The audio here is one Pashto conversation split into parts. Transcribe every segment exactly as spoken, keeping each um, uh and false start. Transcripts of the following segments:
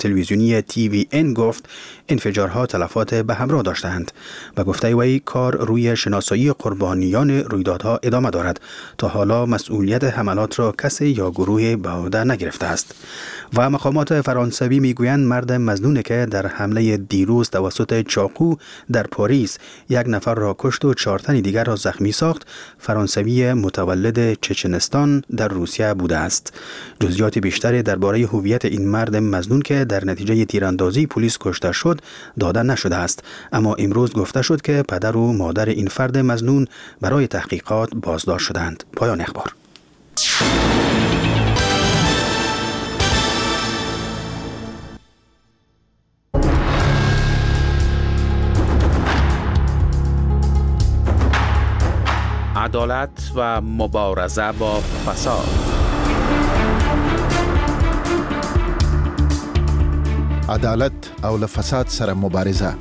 تلویزیونی تی وی ان گفت انفجارها تلفات به همراه داشتند و گفته وی کار روی شناسایی قربانیان رویدادها ادامه دارد. تا حالا مسئولیت حملات را کسی یا گروه به عهده نگرفته است. و مقامات فرانسوی میگویند مرد مظنون که در حمله دیروز توسط چاقو در پاریس یک نفر را کشت و چهار تن دیگر را زخمی ساخت، فرانسوی متولد چچنستان در روسیه بوده است. جزئیات بیشتری درباره هویت این مرد مظنون که در نتیجه تیراندازی پلیس کشته شد داده نشده است، اما امروز گفته شد که پدر و مادر این فرد مظنون برای تحقیقات بازداشت شدند. پایان اخبار. عدالت و مبارزه با فساد. عدالت او له فساد سره مبارزه.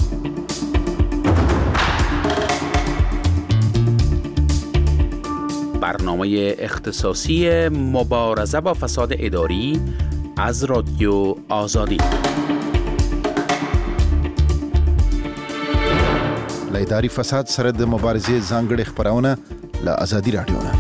برنامه اختصاصی مبارزه با فساد اداری از رادیو آزادی. له اداري فساد سره د مبارزې ځانګړي خبرونه له آزادي رادیو نه.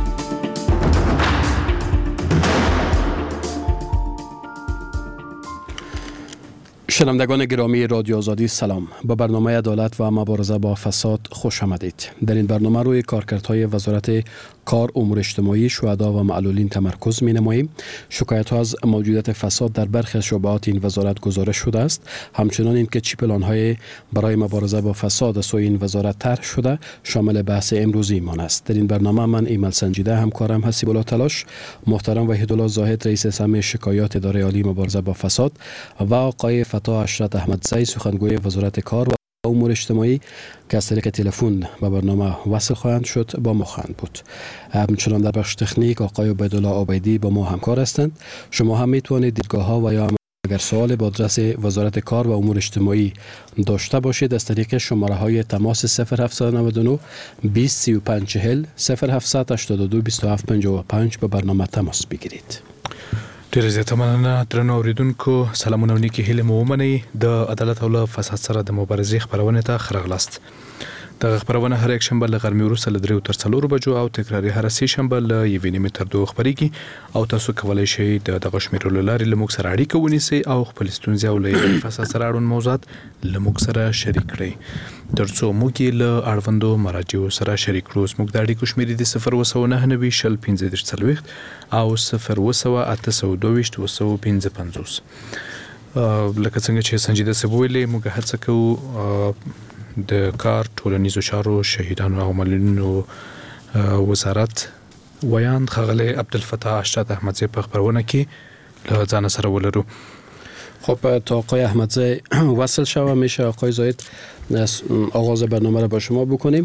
شنوندگان گرامی رادیو آزادی سلام. به برنامه عدالت و مبارزه با فساد خوش آمدید. در این برنامه روی کارکردهای وزارت کار، امور اجتماعی، شهدا و معلولین تمرکز می نماییم. شکایت ها از موجودیت فساد در برخی از شعبات این وزارت گزارش شده است. همچنان این که چی پلان های برای مبارزه با فساد از سوی این وزارت طرح شده شامل بحث امروزی مان است. در این برنامه من ایمل سنجیده، همکارم حسیب الله تلاش، محترم وحیدالله زاهد رئیس سهم شکایات اداره عالی مبارزه با فساد و آقای فتا اشرت احمدزی سخنگوی وزارت کار و امور اجتماعی که از طریق تلفن به برنامه وصل خواهند شد با ما خواهند بود. همچنان در بخش تکنیک آقای عبیدالله عابدی با ما همکار هستند. شما هم میتوانید دیدگاه ها و یا اگر سوال با آدرس وزارت کار و امور اجتماعی داشته باشید از طریق شماره های تماس صفر هفت نه نه بیست سی و پنج چهل صفر هفت هشتاد و دو بیست و هفت پنجاه و پنج به برنامه تماس بگیرید. ډیره زیاته مننه درنو اوریدونکو. سلامونه او نیکی هیله مو ومنئ. د عدالت او له فساد سره د مبارزې خبرونه ته خرغلاست. دغه خبرونه هر یک شنبه له غرمې وروسته له دریو تر څلورو بجو او تکراري هر سې شنبه له یوې نیمې تر دوه خبرېږي او تاسو کولی شئ د دغه شمیرو له لارې له موږ سره اړیکه ونیسئ او خپل ستونزې او له فساد سره اړوند موضوعات له موږ سره شریک کړئ ترڅو موږ یې له اړوندو مراجعو سره شریک کړو. زموږ د اړیکو شمیرې دي صفر اوه سوه نهه نوي شل پنځه دېرش څلوېښت او صفر اوه سوه اته سوه دوه ویشت اوه سوه پنځه پنځوس. لکه څنګه چې سنجیده صاحب ویلي، موږ هڅه کوو د کار، ټولنیزو چارو، شهیدانو او معلولینو وزارت ویاند ښاغلی عبدالفتاح اشرت احمدزی په خبرونه کې له ځان سره ولرو. خب تا آقای احمدزی وصل شوه میشه آقای زاهد آغاز برنامه را با شما بکنیم.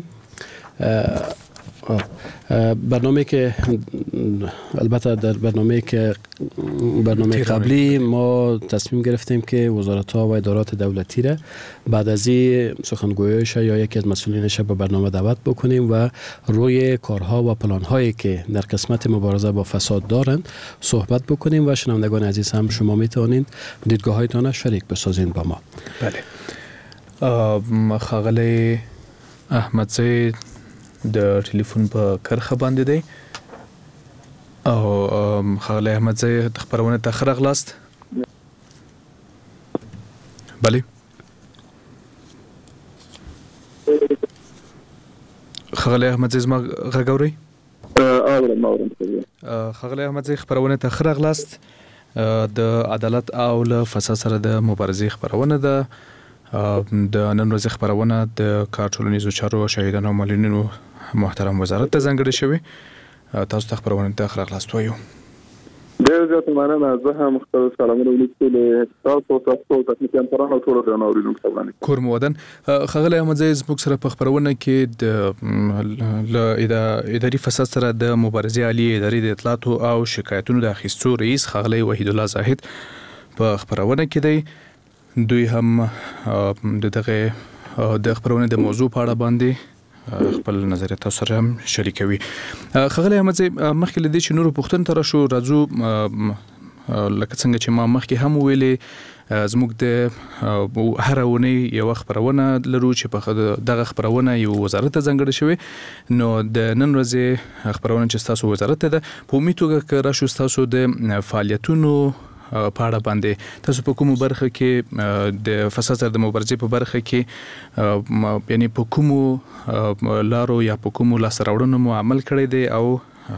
برنامه که البته در برنامه که برنامه قبلی ما تصمیم گرفتیم که وزارت ها و ادارات دولتی را بعد از این سخنگویش یا یکی از مسئولینش به برنامه دعوت بکنیم و روی کارها و پلان هایی که در قسمت مبارزه با فساد دارند صحبت بکنیم و شنوندگان عزیز هم شما میتونید دیدگاه هایتان شریک بسازین با ما. بله. ښاغلی احمدزی د ټلیفون په کرخه باندې دی او ښاغلی احمدزی د خبرونه ته ښه راغلاست. بله ښاغلی احمدزی زما غږ اورئ؟ اورم اورم. ښاغلی احمدزی خبرونه ته ښه راغلاست. د عدالت او له فساد سره د مبارزې خبرونه ده. د نن ورځې خبرونه د کار، ټولنیزو چارو او شهیدانو او معلولینو محترم وزارت ته ځانګړې شوې. تاسو ته خبرونه ته ښه راغلاست وایو. ډېر زیات مننه. زه هم خپل سلامونه ولیکم تاسو تاسو تخنیکی همکاران او ټول درنو اوریدونکو ته. کور مو ودان. ښاغلی احمدزی زموږ سره په خبرونه کې د اداري فساد سره د مبارزې عالی ادارې د اطلاعاتو او شکایتونو د اخیستو رئیس ښاغلی وحیدالله زاهد په خبرونه کې دی. دوی هم د دغه د خبرونه د موضوع په اړه باندې خپل نظریات تاسو سره هم شریکوي. ښاغلی احمدزی مخکې له دې چې نورو پوښتنو ته راشو راځو، لکه څنګه چې ما مخکې هم ویلې زموږ د هر ونی یو خبرونه لرو چې په دغه خبرونه یو وزارت ځانګړی شوی نو د نن ورځې خبرونه چې تاسو وزارت ده په میتوګه کړه شو تاسو د فعالیتونو په اړه باندې تاسو په کومو برخه کې د فساد سره د مبارزې په برخه کې یعنی په کومو لارو یا په کومو لاسراوړنو مو عمل کړی دی او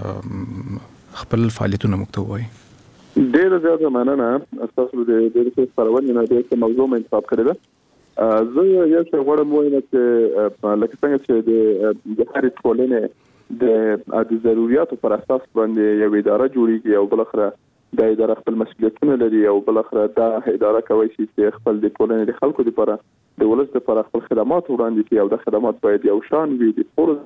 خپل فعالیتونه مکتوب وای ډېر زیاته مننه تاسو د دې خبرونه نه د موضوع مې انتخاب کړی ده زه یو څه غواړم وایم چې لکه څنګه چې د هر ټولنې د ضرورتو پر اساس باندې یو اداره جوړیږي او بل اخره د اداره خپل مسؤلیتونه لري او بل اخره دا اداره کوي چې خپل د ټولنې د خلکو لپاره د ولس لپاره خپل خدمات وړاندې کړي او د خدمات باید یو شان وي د فورز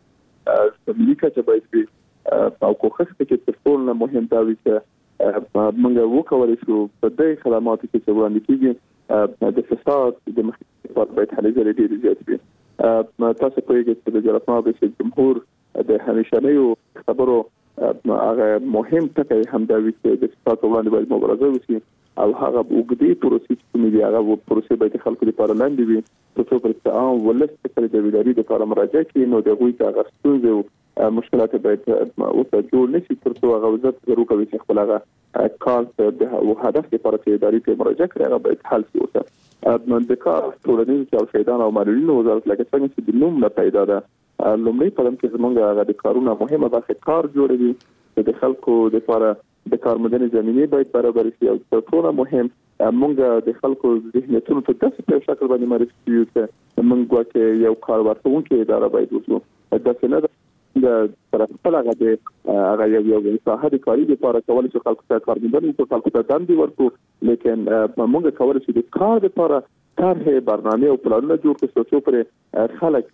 د ملي کچه باید وي او کوښښ کوي چې ټول مهم دا وي چې موږ وکولای شو په دې خدماتو کې چې وړاندې کیږي د فساد د مخنیوي لپاره باید هلې ځلې ډېرې زیاتې وي تاسو پوهیږئ چې د جلسه رئیس جمهور د همیشنیو خبرو هغه مهم ټکی هم دا وي چې د فساد وړاندې باید مبارزه وشي او هغه وګړي پروسې چې دي هغه پروسې باید خلکو لپاره لاندې وي ترڅو چې عام ولس ته د ویلاري لپاره مراجعه کوي نو د غوي هغه ستونزې او مشکلات باید اوسه جوړ نشي ترڅو هغه وزارت ضروري کوي چې خپل هغه کار د هدف لپاره چې اداري ته مراجعه کوي هغه باید حل شي اوسه د کار ټولنیز چارواکیان او مسؤلین وزارت لکه څنګه چې د نوم نه پیدا ده لومړی قدم کې زمونږ هغه د کارونو مهمه برخه کار جوړوي چې د خلکو لپاره د کارموندنې زمینه باید برابر شي او تر ټولو مهم مونږ د خلکو ذهنیتونو ته داسې په شکل باندې معرفي کیو چې مونږ واکه یو کار ورکوونکی اداره باید وشو دا څنګه د طرفه هغه د هغه یو یو صاحب کاری لپاره کول چې خلکو ته کارموندنه او خلکو ته دندې ورکو لیکن مونږ کول چې د کار لپاره طرح برنامه او پلانونه جوړ کړو چې پر خلک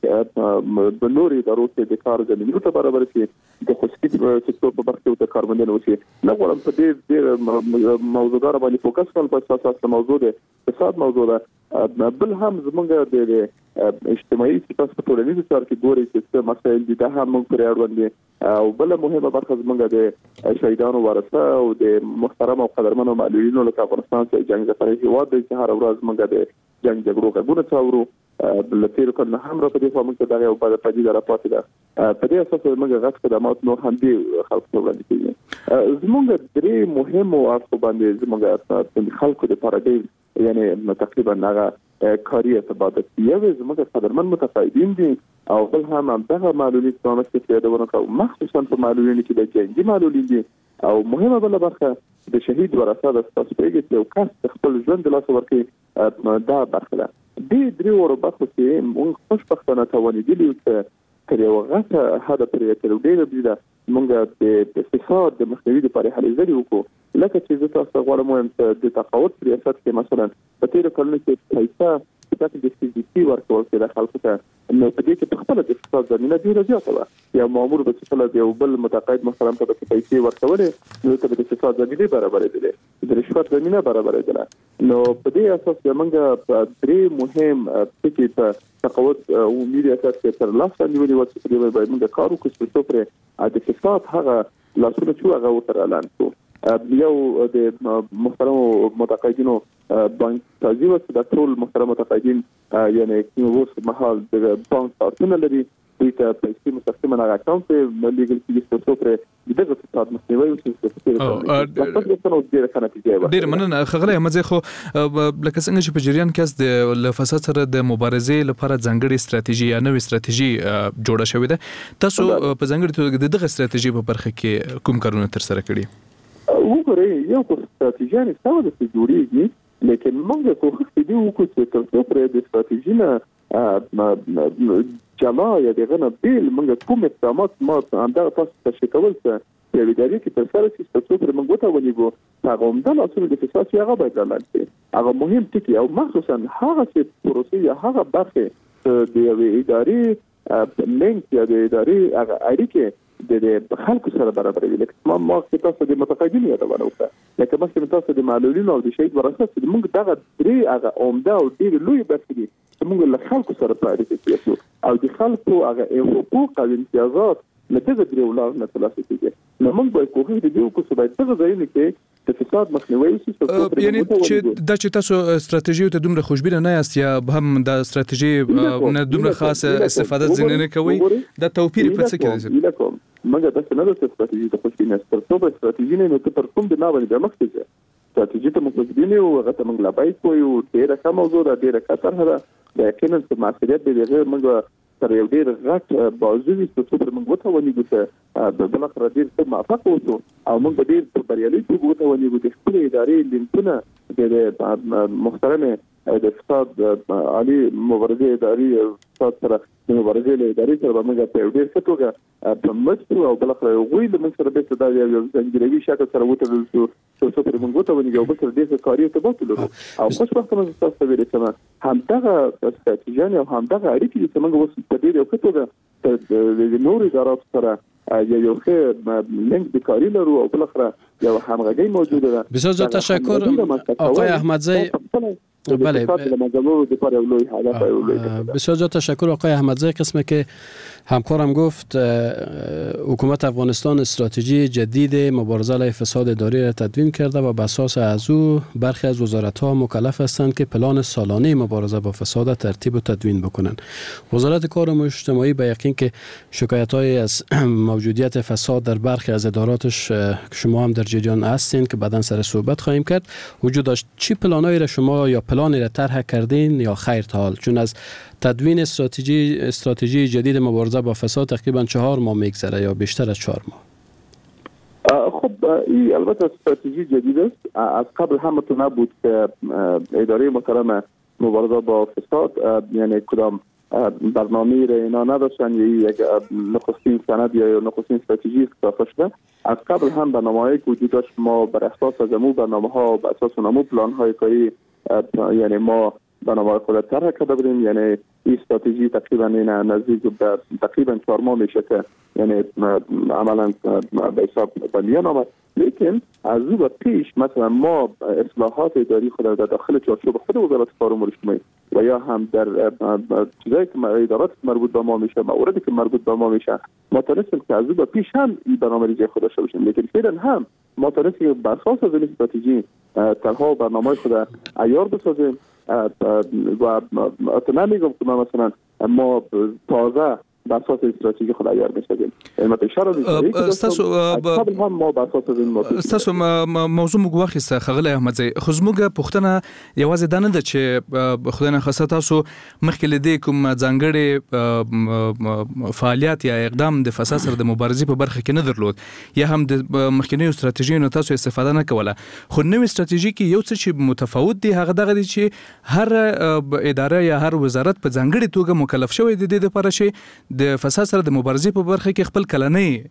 د نوري ضرورت د کار زمینو ته برابر شي د خصوصي سکتور په برخه کې کارموندنه وشي نو ولهم په دې ډېر موضوعات باندې فوکس کول په اساس د موضوع د اقتصاد موضوع ده بل هم زمونږ د اجتماعي سیاست په ټولنیز چارو کې ګوري چې مسایل دي دا هم موږ پرې اړوند او بل مهمه برخه زمونږ د شهیدانو ورثه او د محترم او قدرمنو معلولینو لکه افغانستان چې جنگ زفرې هیواد دی چې هر ورځ موږ د جنگ جګړو غوونه څاورو بل تیر کله هم را په دې فهم کې دا یو په دې ډول پاتې ده په دې اساس موږ غږ خدمات نور هم دي خلکو وړاندې کوي زموږ درې مهم او اصل باندې زموږ خلکو د پارادایم یعنی تقریبا هغه کاری ارتباط یو زموږ قدرمن متقاعدین دي او بل هم دغه معلولین څنګه چې دا ورته مخصوصا په معلولین کې د جنگي معلولین دي او مهمه بل برخه د شهید ورثه د تاسو پیګت یو کس خپل ژوند د لاس ورکړي دا برخه ده د درې ورو برخه چې موږ خوشبختانه توانیدلی چې تر یو غته هدا پرې تر ډیره بيده موږ د فساد د مخنیوي لپاره هلې ځلې وکړو لکه چې تاسو غواړم وایم چې د تقاعد ریاست کې مثلا په تیر کلونو کې پیسې د فزیکي ورکول کې د خلکو ته نو په دې کې خپل د اقتصاد زمينه ډیره زیاته ده یا مامور به خپل د یو بل متقاعد محترم ته پیسې ورکولې نو ته د اقتصاد زمينه برابر دي د رشوت زمينه برابر دي نو په دې اساس موږ په درې مهم ټکي ته تقاعد او ملي اساس کې تر لاس باندې ولې وڅ په دې باندې موږ کار وکړو چې پر د اقتصاد هغه لاسونه چې هغه وتر اعلان شو یو د محترم متقاعدینو بانک تازي وڅ د ټول محترم متقاعدین یعنی اوس مهال د بانک کارتونه لري دوی ته پیسې مستقیما هغه اکاونټ ته لیګل کیږي چې پر دغه فساد مخنیوي وشي ډیر مننه خغله مزه خو لکه څنګه چې په جریان کې د فساد سره د مبارزې لپاره ځانګړي ستراتیژي یا نوې ستراتیژي جوړه شوې ده تاسو په ځانګړي توګه دغه ستراتیژي په برخه کې کوم کارونه تر سره کړی وګورئ یو ستراتیژي نه څه د جوړیږي لیکن موږ کوښښ کوو چې تاسو پر دې ستراتیژي نه جلا یا دغه نه بیل موږ کوم اقدامات ما اندازه تاسو ته کول چې په ادارې کې تر سره چې تاسو پر موږ ته ونیو هغه هم د اصول د فساد هغه باید لاندې هغه مهم ټکی او مخصوصا هغه چې پروسې یا هغه برخه د یوې ادارې لینک یا د ادارې هغه اړیکه د خلکو سره برابر وي لکه ما ما تاسو د متقاعدین یادونه وکړه لکه مثلا تاسو د معلولین او د شهید ورثه چې موږ دغه درې هغه عمده او ډېر لوی برخې دي موږ له خلکو سره پاتې کیږو او د خلکو هغه حقوق او امتیازات نتیجه درو لار نه خلاص کیږي. نو موږ باید کوښښ وکړو چې باید څه ځایونه کې د فساد مخنیوي وشي. یعنی چې د چې تاسو استراتیژي ته دومره خوشبینه نه یاست یا هم د استراتیژي نه دومره خاصه استفاده ځنه نه کوي د توپیر په څه کې دي؟ موږ د څه نه د استراتیژي ته خوشبینه ستر څو به استراتیژي نه نو تر کوم د ناوړي د مخ څخه استراتیژي ته موږ خوشبینه او هغه ته موږ لا باید کوی او ډیره ښه موضوع ده ډیره ښه طرحه ده. د یقینا چې مسؤلیت دی غیر موږ تر یو ډیر غټ بازوي چې څه موږ وته ونیږو چې د بل خبر ډیر څه موافق اوسو او موږ ډیر بریالي وته ونیږو د خپل ادارې لینکونه د محترمه د فساد عالی مبارزه اداري فساد سره د مبارزه اداري سره موږ په ډیر څه توګه په مستر او بل خبر غوي د موږ سره به د یو ځنګیروي شکل سره وته چې څه پر موږ وته ونیږو او بل ډیر کاری ته بوتلو او خوشبختانه تاسو ویل چې هم دغه استراتیژي او هم دغه اړیکې چې موږ وسو په دې یو څه توګه د نورو ادارات سره یو ښه لینک د کاری لرو او بل خبر یو همغږي موجوده ده. بسیار زیاد تشکر آقای احمدزی. بله بسیار زیاد تشکر آقای احمدزی. قسمه که همکارم گفت حکومت افغانستان استراتژی جدید مبارزه علیه فساد اداری را تدوین کرده و بر اساس از او برخی از وزارت‌ها مکلف هستند که پلان سالانه مبارزه با فساد ترتیب و تدوین بکنند. وزارت کار و اجتماعی به یقین که شکایت‌های از موجودیت فساد در برخی از اداراتش شما هم در جریان هستین که بعداً سر صحبت خواهیم کرد وجود داشت. چی پلانایی را شما یا پلانی را طرح کردین یا خیر تا حال؟ چون از تدوین استراتژی استراتژی جدید مبارزه با فساد تقریبا چهار ماه میگذره یا بیشتر از چهار ماه. خب این البته استراتژی جدید است. از قبل هم تو نبود که اداره محترم مبارزه با فساد یعنی کدام برنامه را اینا نداشتن یا یک نخستین سند یا نخستین استراتژی اضافه شده. از قبل هم برنامه‌ای که وجود داشت ما بر اساس از امو برنامه‌ها و بر اساس امو پلان‌های کاری یعنی ما برنامه خود طرح کرده بودیم. یعنی این استراتژی تقریبا این نزدیک به تقریبا چهار ماه میشه که یعنی عملا به حساب بندیان آمد. لیکن از او پیش مثلا ما اصلاحات اداری خود در داخل چارچوب خود وزارت کار و امور اجتماعی و یا هم در چیزایی که ادارات مربوط به ما میشه مواردی که مربوط به ما میشه ما تونستیم که از او پیش هم این برنامه‌ریزی خود داشته باشیم. لیکن فعلا هم ما تونستیم بر اساس از این استراتژی طرح‌ها و برنامه‌های خود عیار بسازیم و اتنا میگم که ما مثلا ما تازه بر اساس استراتژی خود عیار می‌سازیم. البته اشاره داریم تاسو قبل هم ما بر اساس این موضوع تاسو موضوع موږ واخیسته خغلی احمدزی. خو زموږ پوښتنه یوازې دا نه ده چې خدای نه خاصه تاسو مخکې لیدې کوم ځانګړي فعالیت یا اقدام د فساد سره د مبارزې په برخه کې نه درلود یا هم د مخکینی استراتیژي نه تاسو استفاده نه کوله. خو نوې استراتیژي کې یو څه چې متفاوت دی هغه دغه دی چې هر اداره یا هر وزارت په ځانګړي توګه مکلف شوی دی د لپاره چې د فساد سره د مبارزې په برخه کې خپل کلنۍ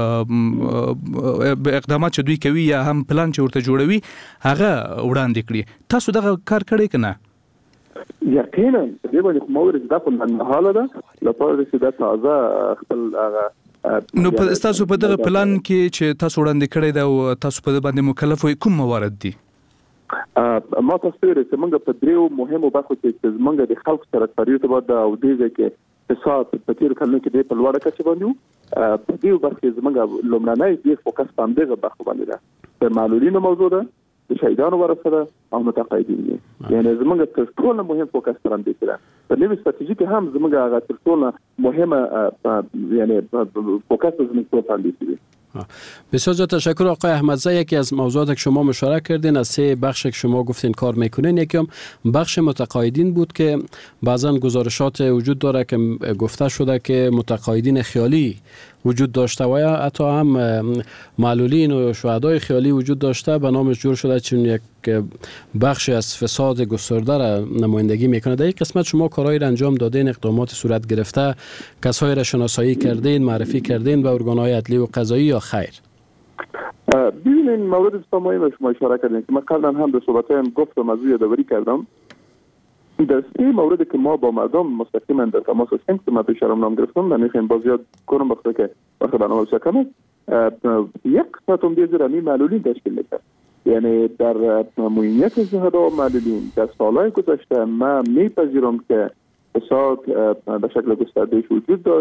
اقدامات چې دوی کوي یا هم پلان چې ورته جوړوي هغه وړاندې کړي. تاسو دغه کار کړی کنه؟ یقینا دې باندې مورد دا په حاله ده لپاره چې دا تازه خپل هغه نو په تاسو په دغه پلان کې چې تاسو وړاندې کړی دا او تاسو په باندې مکلف وي کوم موارد دي؟ ما تاسو ته چې موږ په دریو مهمو برخو کې موږ د خلکو سره تاریخ ته بعد او دې کې فساد په تیر کلونو کې د په لوړه کچه باندې په دې برخه زموږ لومړنۍ دې فوکس په دغه برخه باندې ده. د معلولینو موضوع ده د شهیدانو ورسره او متقاعدین دي. یعنی زموږ تر ټولو مهم فوکس تر دې ده. په نوې استراتیژي کې هم زموږ هغه تر ټولو مهمه یعنی فوکس زموږ په باندې دي. بسیار زیاد تشکر آقای احمدزی. یکی از موضوعاتی که شما مشارکت کردین از سه بخش که شما گفتین کار میکنین یکی هم بخش متقاعدین بود که بعضا گزارشات وجود داره که گفته شده که متقاعدین خیالی وجود داشته و یا حتی هم معلولین و شهدای خیالی وجود داشته به نامش جور شده چون یک بخشی از فساد گسترده را نمایندگی میکنه. در این قسمت شما کارهایی را انجام دادین، اقدامات صورت گرفته، کسایی را شناسایی کردین، معرفی کردین به ارگان‌های عدلی و قضایی یا خیر؟ ببینید مورد مهمی شما اشاره کردین که من قبلا هم به صحبتایم گفتم از یادآوری کردم. در سه موردی که ما با مردم مستقیما در تماس هستیم که ما پیشرم نام گرفتم من میخوام بازیات کنم وقتی که وقت برنامه بشکم یک قسمت هم دیگر امی معلولین تشکیل میکنه. یعنی در موینیت شهدا معلولین در سالهای گذشته ما میپذیرم که فساد به شکل گسترده‌اش وجود داشت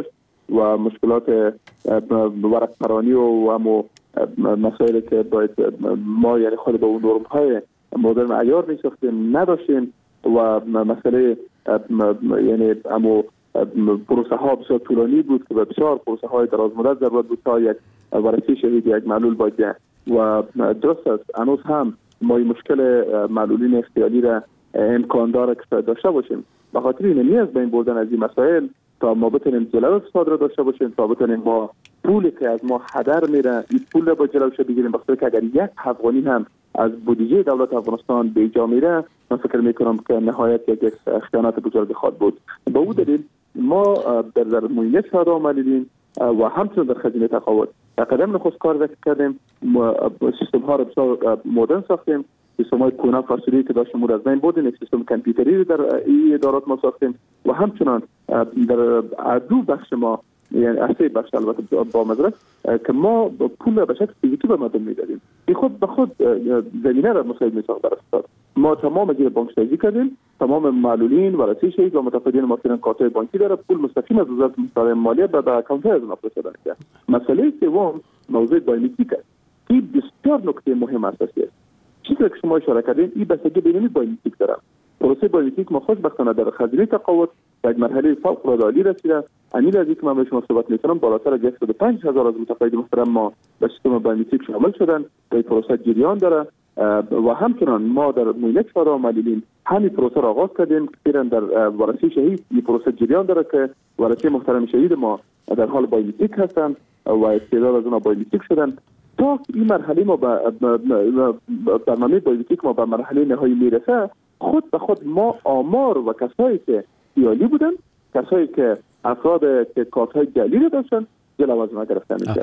و مشکلات ورق‌پرانی و همو مسائلی که باید ما یعنی خود به اون نرم‌های مدرن عیار می‌ساختیم نداشتیم و مسئله یعنی همو پروسه ها بسیار طولانی بود که بسیار پروسه های دراز مدت ضرورت بود تا یک ورسی شدید یک معلول باید و درست است هنوز هم ما این مشکل معلولین اختیاری را امکان داره که داشته باشیم به خاطر این نیاز بین بردن از این مسائل تا ما بتونیم جلو اقتصاد را داشته باشیم تا بتونیم ما پولی که از ما هدر میره این پول را با جلوش بگیریم بخاطر که اگر یک افغانی هم از بودجه دولت افغانستان به جا میره من فکر میکنم که نهایت یک خیانت بزرگ خواهد بود به اون دلیل ما در در موینه ساده آمدیم و همچنین در خزینه تقاعد قدم نخست کار کردیم سیستم ها را بسیار مدرن ساختیم سیستم های کونه فرسودی که داشتیم از بین بردیم یک سیستم کامپیوتری در این ادارات ما ساختیم و همچنان در دو بخش ما یعنی اصلی بخش البته با مدرس که ما پول به شکل فیزیکی به مردم میدادیم این خود به خود زمینه را مساعد میساخت در اقتصاد ما تمام جیر بانک سازی کردیم تمام معلولین و رسی شهید و متقاعدین ما فعلا کارت بانکی داره پول مستقیم از وزارت مسائل مالیه به اکانت از ما فرستاده میشه مسئله سوم موضوع بایومتریک است این بسیار نکته مهم اساسی است چیزی که شما اشاره کردین این بستگی به این بایومتریک داره پروسه بایومتریک ما خوشبختانه در خزینه تقاعد یک مرحله فوق العاده عالی رسیده امیر از اینکه من به شما صحبت میکنم بالاتر از صد و پنج هزار از متقاعدین محترم ما به سیستم بایومتریک شامل شدن به پروسه جریان داره و همچنان ما در موینک ساده آمدیم همین پروسه را آغاز کردیم که در ورثه شهید این پروسه جریان داره که ورثه محترم شهید ما در حال بایومتریک هستند و استعداد از اونها بایومتریک شدن تا این مرحله ما به برنامه بایومتریک ما به مرحله نهایی میرسه خود به خود ما آمار و کسایی که ایالی بودن کسایی که افراد که کارت‌های جعلی را داشتن جلو از ما گرفته میشن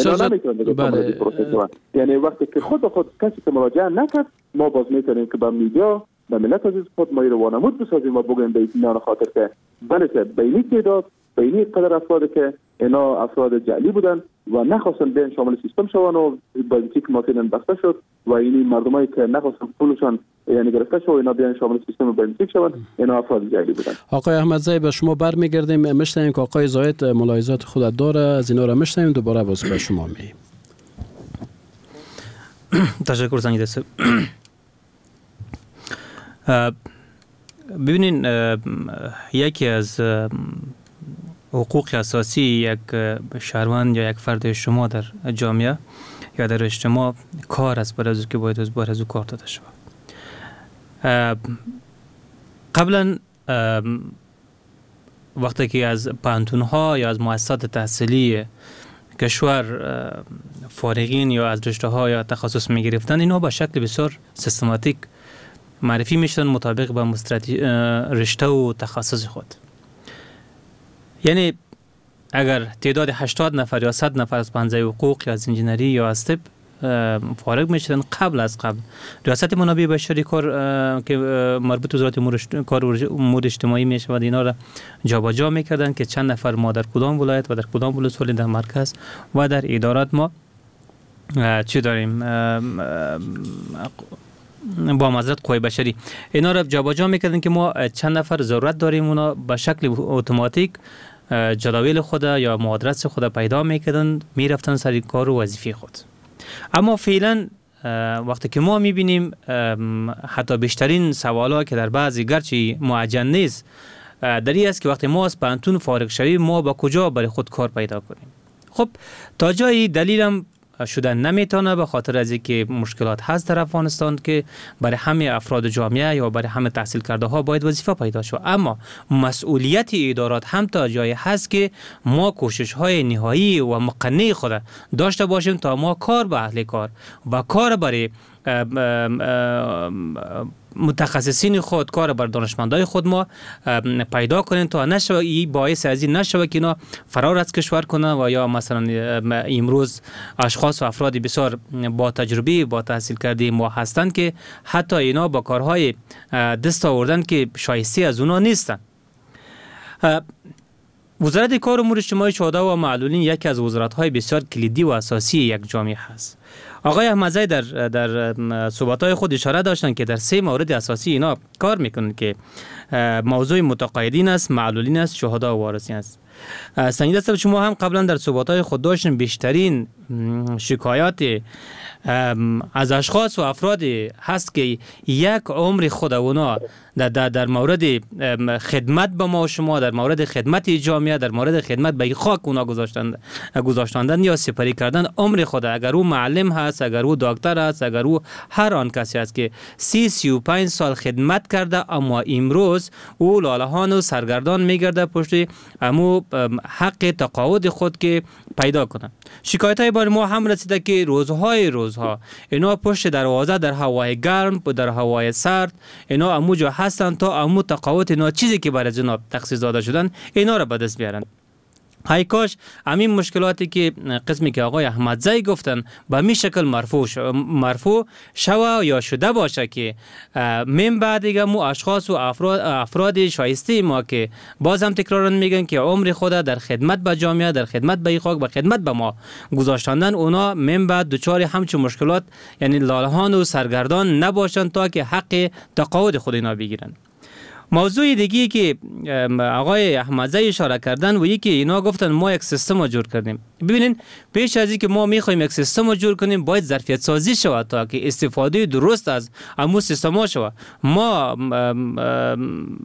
بله. یعنی وقتی که خود به خود کسی که مراجعه نکرد ما باز میتونیم که با میدیا به ملت عزیز خود ما رو وانمود بسازیم و بگوییم به اطمینان خاطر که بله که بینی تعداد بینی قدر افراد که اینا افراد جعلی بودن و نخواستن بیان شامل سیستم شوند و بایومتریک ماکینن بسته شد و اینی مردمایی که نخواستن پولشان یعنی گرفته شد و اینا بیان شامل سیستم بایومتریک شوند اینا افراد جعلی بودن. آقای احمدزی به شما برمیگردیم میشنیم که آقای زاید ملاحظات خود داره از اینا را میشنیم دوباره باز به شما می تشکر زنگی دست. ببینین یکی از حقوق اساسی یک شهروند یا یک فرد شما در جامعه یا در اجتماع کار است برای از که باید از بار از او کار داده شود. قبلا وقتی که از پانتونها یا از مؤسسات تحصیلی کشور فارغین یا از رشته ها یا تخصص می گرفتن اینا با شکل بسیار سیستماتیک معرفی میشدن مطابق با رشته و تخصص خود. یعنی اگر تعداد هشتاد نفر یا صد نفر از پنزه حقوق یا از انجینری یا از طب فارغ میشدن قبل از قبل ریاست منابع بشری کار که مربوط به وزارت امور کار امور اجتماعی میشود اینا را جابجا میکردن که چند نفر ما در کدام ولایت و در کدام ولسوالی در مرکز و در ادارات ما چی داریم با معذرت قوای بشری اینا را جابجا میکردن که ما چند نفر ضرورت داریم اونا به شکل اتوماتیک جداول خود یا مهاجرت خود پیدا میکردن میرفتن سر کار و وظیفه خود. اما فعلا وقتی که ما میبینیم حتی بیشترین سوالا که در بعضی گرچه معجن نیست در این است که وقتی ما از پانتون فارغ شویم ما با کجا برای خود کار پیدا کنیم. خب تا جایی دلیلم شدن نمیتونه به خاطر از اینکه مشکلات هست در افغانستان که برای همه افراد جامعه یا برای همه تحصیل کرده ها باید وظیفه پیدا شود، اما مسئولیت ادارات هم تا جایی هست که ما کوشش های نهایی و مقنع خود داشته باشیم تا ما کار به اهل کار و کار برای متخصصین خود کار بر دانشمندای خود ما پیدا کنیم تا نشود این باعث از این نشود که اینا فرار از کشور کنن و یا مثلا امروز اشخاص و افراد بسیار با تجربه با تحصیل کرده ما هستند که حتی اینا با کارهای دست آوردن که شایسته از اونا نیستن. وزارت کار امور اجتماعی شهدا و معلولین یکی از وزارت‌های بسیار کلیدی و اساسی یک جامعه هست. آقای احمدزی در در صحبت‌های خود اشاره داشتن که در سه مورد اساسی اینا کار میکنن که موضوع متقاعدین است، معلولین است، شهدا و وارثین است. سنجیده صاحب شما هم قبلا در صحبت‌های خود داشتین بیشترین شکایات از اشخاص و افراد هست که یک عمر خود اونا در, در, در مورد خدمت به ما و شما، در مورد خدمت جامعه، در مورد خدمت به خاک اونا گذاشتند گذاشتندن یا سپری کردن عمر خود. اگر او معلم هست، اگر او دکتر هست، اگر او هر آن کسی است که سی سی و پنج سال خدمت کرده، اما امروز او لالهان و سرگردان میگرده پشت امو حق تقاعد خود که پیدا کنه. شکایت های بار ما هم رسیده که روزهای روزها اینا پشت دروازه در هوای گرم و در هوای سرد اینا اموجا هستن تا امو تقاعد اینا چیزی که برای جناب تخصیص داده شدن اینا را به دست بیارن. های کاش همین مشکلاتی که قسمی که آقای احمدزی گفتن به می شکل مرفوع شو مرفوع شوه یا شده باشه که من بعد دیگه مو اشخاص و افراد افراد شایسته ما که باز هم تکرارن میگن که عمر خود در خدمت به جامعه، در خدمت به خاک، به خدمت به ما گذاشتندن، اونا من بعد دچار همچون مشکلات یعنی لالهان و سرگردان نباشن تا که حق تقاعد خود اینا بگیرن. موضوع دیگه که آقای احمدزی اشاره کردن و یکی اینا گفتن ما یک سیستم رو جور کردیم. ببینین پیش از اینکه ما میخوایم یک سیستم رو جور کنیم باید ظرفیت سازی شود تا که استفاده درست از همون سیستم ها شود. ما ام ام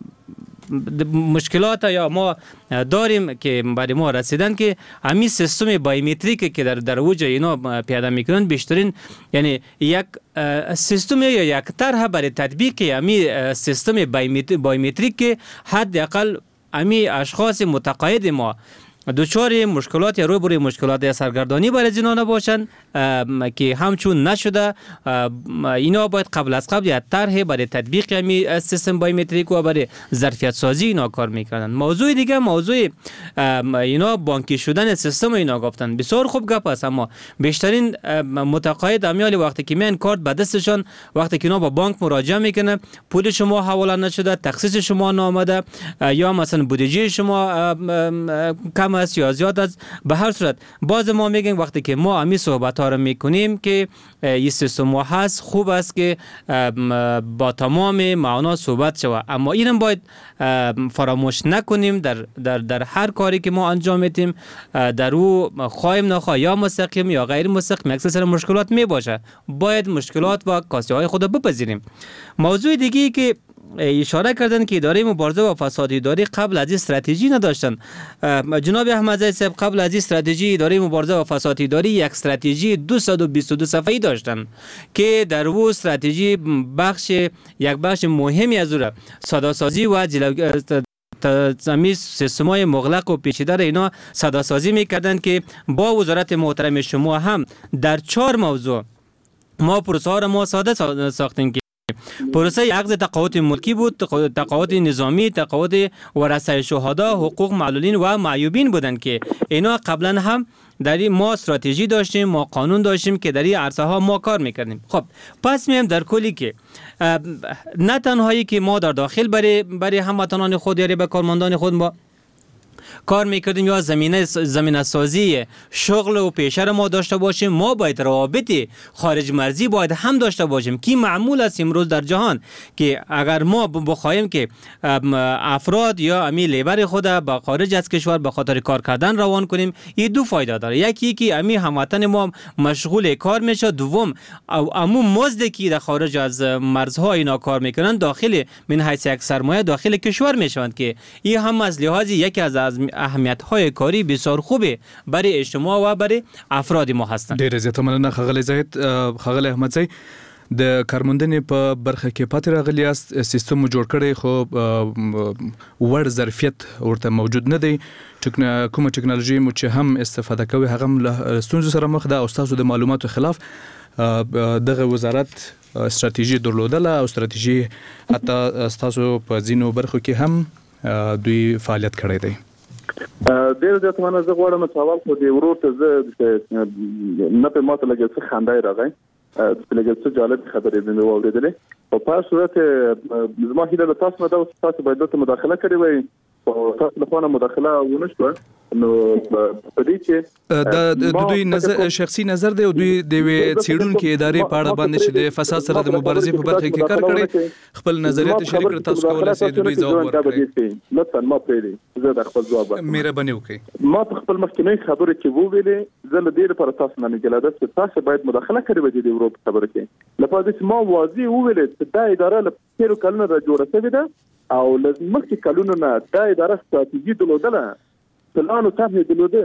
مشکلات یا ما داریم که برای ما رسیدن که همین سیستم بایومتریک که در در اوج اینا پیاده میکنن بیشترین یعنی یک سیستم یا یک طرح برای تطبیق همین سیستم بایومتریک که حداقل همین اشخاص متقاعد ما دچار مشکلات یا روبروی مشکلات سرگردانی برای اینا نباشن که همچون نشده. اینا باید قبل از قبل یک طرح برای تطبیق همین سیستم بایومتریک و برای ظرفیت سازی اینا کار میکنن. موضوع دیگه موضوع اینا بانکی شدن سیستم اینا گفتن بسیار خوب گپ است، اما بیشترین متقاعد امیال وقتی که میان کارت به دستشان وقتی که اینا با بانک مراجعه میکنه پول شما حواله نشده، تخصیص شما نامده یا مثلا بودجه شما کم است یا زیاد است، به هر صورت باز ما میگیم وقتی که ما همین صحبت ها رو میکنیم که این سیستم هست خوب است که با تمام معنا صحبت شود، اما اینم باید فراموش نکنیم در در در هر کاری که ما انجام میدیم در او خواهیم نخواه یا مستقیم یا غیر مستقیم اکثر مشکلات می باشه، باید مشکلات و کاستی های خود بپذیریم. موضوع دیگه که اشاره کردن که اداره مبارزه با فساد اداری قبل از این استراتژی نداشتن. جناب احمدزی صاحب قبل از این استراتژی اداره مبارزه با فساد اداری یک استراتژی دویست و بیست و دو صفحه‌ای داشتن که در او استراتژی بخش یک بخش مهمی از او ساده‌سازی و تزمیز سیستم‌های مغلق و پیچیده را اینا ساده‌سازی می‌کردن که با وزارت محترم شما هم در چهار موضوع ما پروسه ها را ما ساده ساختیم که پروسه عقد تقاعد ملکی بود، تقاعد نظامی، تقاعد ورثه شهدا، حقوق معلولین و معیوبین بودند که اینا قبلا هم در این ما استراتژی داشتیم، ما قانون داشتیم که در این عرصه ها ما کار میکردیم. خب پس میام در کلی که نه تنهایی که ما در داخل برای برای هموطنان خود یا به کارمندان خود ما کار میکردیم یا زمینه زمینه سازی شغل و پیشه ما داشته باشیم، ما باید روابط خارج مرزی باید هم داشته باشیم که معمول است امروز در جهان که اگر ما بخوایم که افراد یا امی لیبر خود با خارج از کشور به خاطر کار کردن روان کنیم، این دو فایده داره. یکی که امی هموطن ما مشغول کار میشه، دوم امو مزد که در خارج از مرزها اینا کار میکنن داخل من حیث یک سرمایه داخل کشور میشوند که این هم از لحاظ یکی از از اهمیت های کاری بسیار خوبه برای اجتماع و برای افراد ما هستند. ډیر زیات مننه خغل زاهد خغل احمدزی د کارموندنې په برخه کې پاتې راغلی است سیستم جوړ کړی خو ور ظرفیت ورته موجود نه دی. کومه ټکنالوژي مو چې هم استفاده کوي هغه له ستونزو سره مخ ده او تاسو د معلوماتو خلاف دغه وزارت استراتیژي درلودله او استراتیژي حتی تاسو په ځینو برخو کې هم دوی فعالیت کړی دی. ډیر زیات مننه. زه غواړم سوال خو دی ورور ته زه نه په ماته لګي څه خندای راغی په لګي څه جالب خبرې مې واورېدلې او په صورت زما هیله له تاسو نه دا تاسو باید د مداخله کړې وای تاسو له خوا مداخله ونه شوه نو په دې چې د دوی نظر شخصي نظر دی او دوی د څېړونکو ادارې په اړه باندې چې د فساد سره د مبارزې په برخه کې کار کړي خپل نظریات شریک کړئ تاسو کولای شئ د دوی ځواب ورکړئ لطفا ما پېری زه د خپل ځواب مهرباني وکړئ ما په خپل مخکینی خبره کې وویلې زه له دې لپاره تاسو نه نګل ده چې تاسو باید مداخله کړئ په دې اروپا خبره کې لپاره چې ما واضح وویلې چې دا اداره له تیرو کلونو را جوړه شوې ده او له مخکې کلونو نه دا اداره ستراتیژي درلودله پلان او طرح درلوده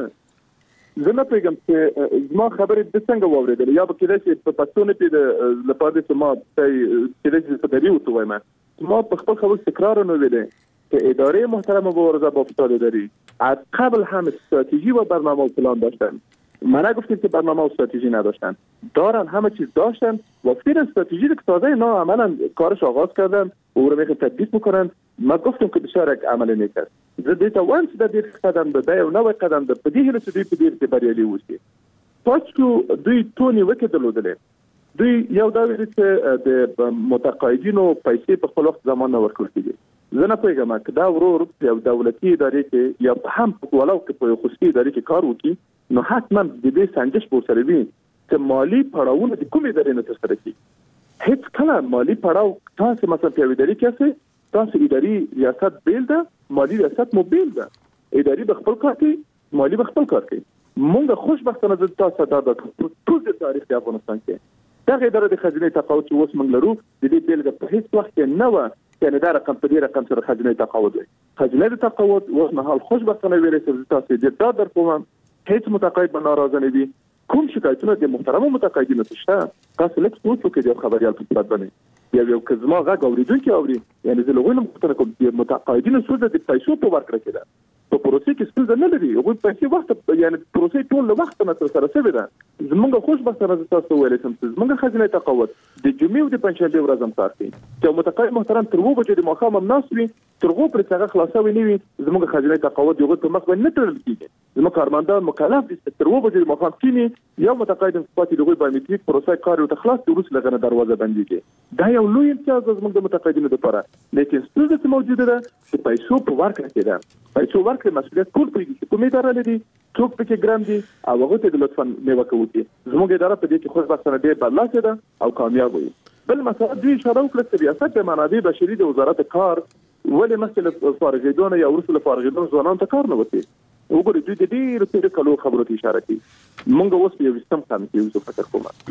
زه نه پیغام چې زما خبرې د څنګه واوریدل یا به کېدای شي په پښتو نه پیډ لپاره چې ما کېدای شي په دریو ته وایم ما په خپل خبر تکرار نه ویلې که اداره محترم مبارزه با فساد اداری از قبل هم استراتژی و برنامه و پلان داشتن. من نگفتم که برنامه و استراتژی نداشتن، دارن، همه چیز داشتن و فیر استراتژی که تازه اینا عملا کارش آغاز کردن و او رو میخوان تطبیق میکنن. من گفتم که بسیار یک عمل نیکست زدیتا وانس در دیر قدم ده و نوی قدم ده پدیه لسه دوی پدیر که بریالی وشی پاچکو دوی تونی وکه دلودله دوی یو داویدی که ده متقاعدین و پیسی په خپل وخت زمان نورکل کیږي. زه نه پوهیږم که دا ورور یو دولتي ادارې کې یا هم ولو که په خصوصي ادارې کې کار وکړي نو حتما د دې سنجش به ورسره وي چې مالي پړاوونه د کومې ادارې نه ترسره کړي. هیڅ کله مالي پړاو تاسو مثلا په یوې ادارې کې تاسو اداري ریاست بیل ده، مالي ریاست مو بیل ده، اداري به خپل کار کوي، مالي به خپل کار کوي. مونږ خوشبختانه د تاسو دا د ټول د تاریخ د افغانستان کې دا اداره د خزینه تقاعد چې اوس موږ لرو د دې بیل په هیڅ وخت کې نه و یعنی دا رقم په دې رقم سره خزینه تقاعد وي. خزینه تقاعد اوس مهال خوشبختانه ویل چې تاسو دې دا در کوم هیڅ متقاعد به ناراضه نه وي. کوم شکایتونه د محترم متقاعدینو ته تاسو لیک څه وکړئ د خبريال په صورت باندې یا یو کزما غږ اوریدونکو اوري یعنی زه لغوی نه مختنه کوم د متقاعدینو سود د پیسو په ورکړه کې ده په پروسې کې څه نه لري او په هیڅ وخت یعنی پروسې ټول له وخت نه سره سره ده. زمونږ خوشبختانه تاسو ویل چې زمونږ خزینه تقاعد د جمعې او د پنځشنبه ورځ هم کار کوي چې متقاعد محترم تر وو بجې د مخام مناس وي تر وو پر څنګه خلاصوي نه وي زمونږ خزینه تقاعد یو په مخ باندې نه ترل کیږي. زموږ کارمندان مکلف دي تر وو بجې د مخام کینی یو متقاعد پاتې دغه بایومټریک پروسه کار او تخلاص د روس لغنه دروازه بنديږي. دا یو لوی امتیاز زموږ د متقاعدینو لپاره لیکن ستاسو ته موجوده ده چې پیسو په ورکړه کې ده پیسو ورکړه مسؤلیت ټول پرېږي چې کومې اداره لري څوک پکې ګرام دي او هغه ته د لطفا نیوکه وکړي. زموږ اداره په دې کې خوشبختانه ډېر برلاسه ده او کامیاب وي. بل مثلا دوی اشاره وکړه چې ریاست د منابع بشري د وزارت کار ولې مخکې فارغیدونه یا ورسره فارغیدونه ځوانان ته کار نه وتی وګورئ دوی د دې رسېدو کلو خبرو ته اشاره کوي. مونږ اوس یو سیستم کار کوي زه فکر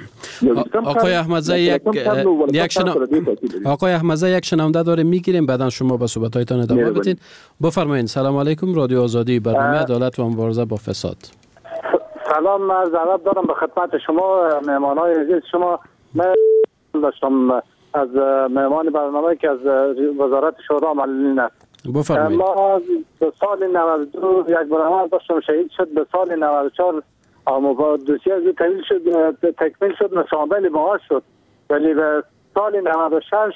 کوم آقای احمدزی یک یک شنونده آقای احمدزی یک شنونده داره میگیریم بعدا شما به صحبت‌هایتان ادامه بدین. بفرمایید. سلام علیکم. رادیو آزادی، برنامه عدالت و مبارزه با فساد. سلام، عرض ادب دارم به خدمت شما مهمانان عزیز. شما من داشتم از مهمان برنامه که از وزارت شورا معلولین است. بفرمایید. ما به سال نود و دو یک برنامه داشتم شهید شد، به سال نود و چهار اما دوسیه از تکمیل شد تکمیل شد نشانده معاش شد ولی به سال نود و شش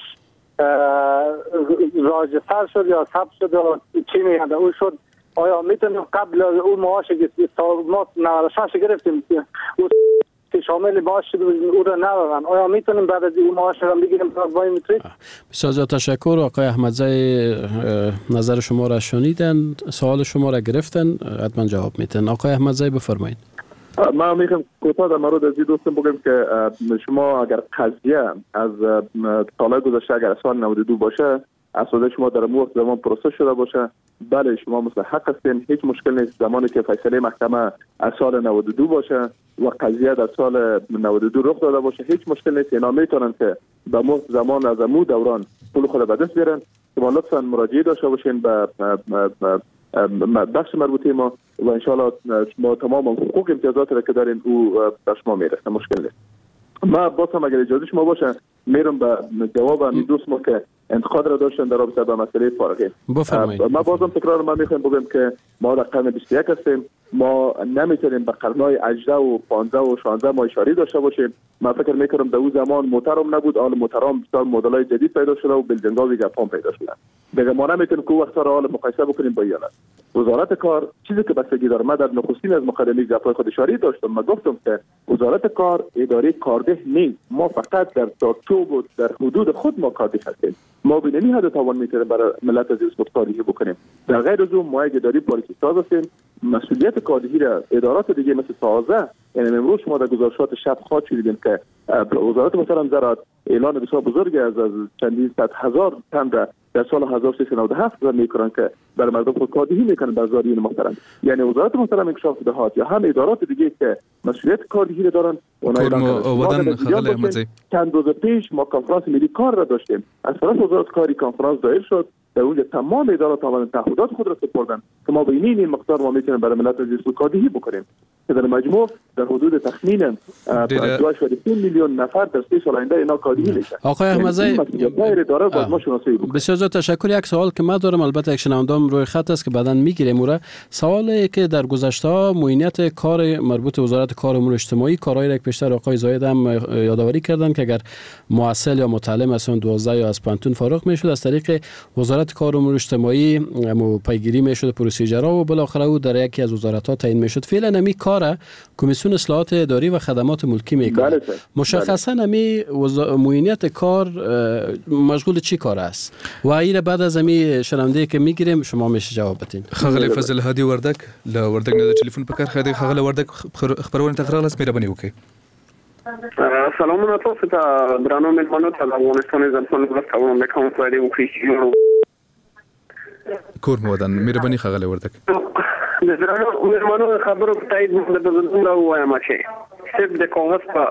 راجع‌تر شد یا ثبت شد و چی میگن او شد. آیا میتونیم قبل اون معاش که ما نود و شش گرفتیم که شامل معاش شد او را ندادن آیا میتونیم بعد از اون معاش را بگیریم بایومتریک؟ بسیار تشکر. آقای احمدزی نظر شما را شنیدن، سوال شما را گرفتن، حتما جواب میتن. آقای احمدزی بفرمایید. ما میخوام کوتاه در مورد از این دوستم بگم که شما اگر قضیه از سال گذشته اگر سال نود و دو باشه اساسا شما در وقت زمان پروسه شده باشه بله شما مستحق هستین، هیچ مشکل نیست. زمانی که فیصله محکمه از سال نود و دو باشه و قضیه در سال نود و دو رخ داده باشه هیچ مشکل نیست. اینا میتونن که به وقت زمان از امو دوران پول خود به دست بیارن. شما لطفا مراجعه داشته باشین به بخش مربوطه ما و انشالله ما تمام حقوق امتیازات را که دارین او به شما میرسه. مشکل نیست. ما بازم اگر اجازه شما باشه میرم به جواب همین دوست ما که انتقاد را داشتن در رابطه با مسئله فارغی. ما بازم تکرار ما میخوایم بگم که ما در قرن بیست و یک هستیم. ما نمیتونیم به قرنهای هجده و پانزده و شانزده ما اشاره داشته باشیم. من فکر میکنم در اون زمان موترم نبود، حال موترم بسیار مدل‌های جدید پیدا شده و بلجنگاوی گپام پیدا شده. دیگه ما نمیتونیم که وقت را حال مقایسه بکنیم با ایالت. وزارت کار چیزی که بستگی داره. من در نخستین از مقدمه گپ‌های خود اشاره داشتم، من گفتم که وزارت کار اداره کارده نیست، ما فقط در چارچوب و در حدود خود ما کارده هستیم. ما به نمی حد توان میتونیم برای ملت عزیز کاردهی بکنیم. در غیر از اون ما یک اداره پالیسی ساز هستیم. مسئولیت کاردهی را ادارات دیگه مثل سازه، یعنی امروز شما در گزارشات شب خواهد شنیدین که وزارت مثلا زراعت اعلان بسیار بزرگی از از چندین صد هزار تن در سال هزار و سیصد و نود و هفت میکنن که برای مردم خود کاردهی میکنن در زارعین محترم. یعنی وزارت محترم انکشاف دهات یا هم ادارات دیگه که مسئولیت کاردهی را دارن اونها چند روز پیش ما کنفرانس ملی کار را داشتیم. از طرف وزارت کاری کنفرانس دایر شد، در اونجا تمام ادارات آمدن تعهدات خود را سپردن که ما به این مقدار ما میتونیم برای ملت عزیز کاردهی بکنیم که در مجموع در حدود تخمینا دو و سه میلیون نفر در سه سال آینده اینا کاردهی میشن. آقای احمدزی بسیار زیاد تشکر. یک سوال که من دارم، البته یک شنوندام روی خط است که بعداً میگیریم اون را، سوالی که در گذشته ها معینیت کار مربوط به وزارت کار و امور اجتماعی، کارهایی را که پیشتر آقای زاید هم یادآوری کردن که اگر محصل یا متعلم از دوازده یا از پانتون فارغ میشد از طریق وزارت کار و امور اجتماعی مو پیگیری میشد پروسیجرها و بالاخره او در یکی از وزارت‌ها تعیین میشد. فعلا نمی کار کمیسیون اصلاحات اداری و خدمات ملکی میکنه. مشخصا نمی وزا... معینیت کار مشغول چی کار است و این بعد از امی شنونده که میگیریم شما میشه جواب بدین. خغل فضل هادي وردک لا وردک نه تلیفون پکار خدای خغل وردک خبرونه تقرار لاس مهرباني وکي. سلامونه تاسو ته درانو ملمنو ته افغانستان ځنګل ولایت او مکان فایده وکړي. کور مودن مهرباني خغل وردک. درانو ملمنو خبرو تایید د بزرګ وایم چې صرف د کاغذ په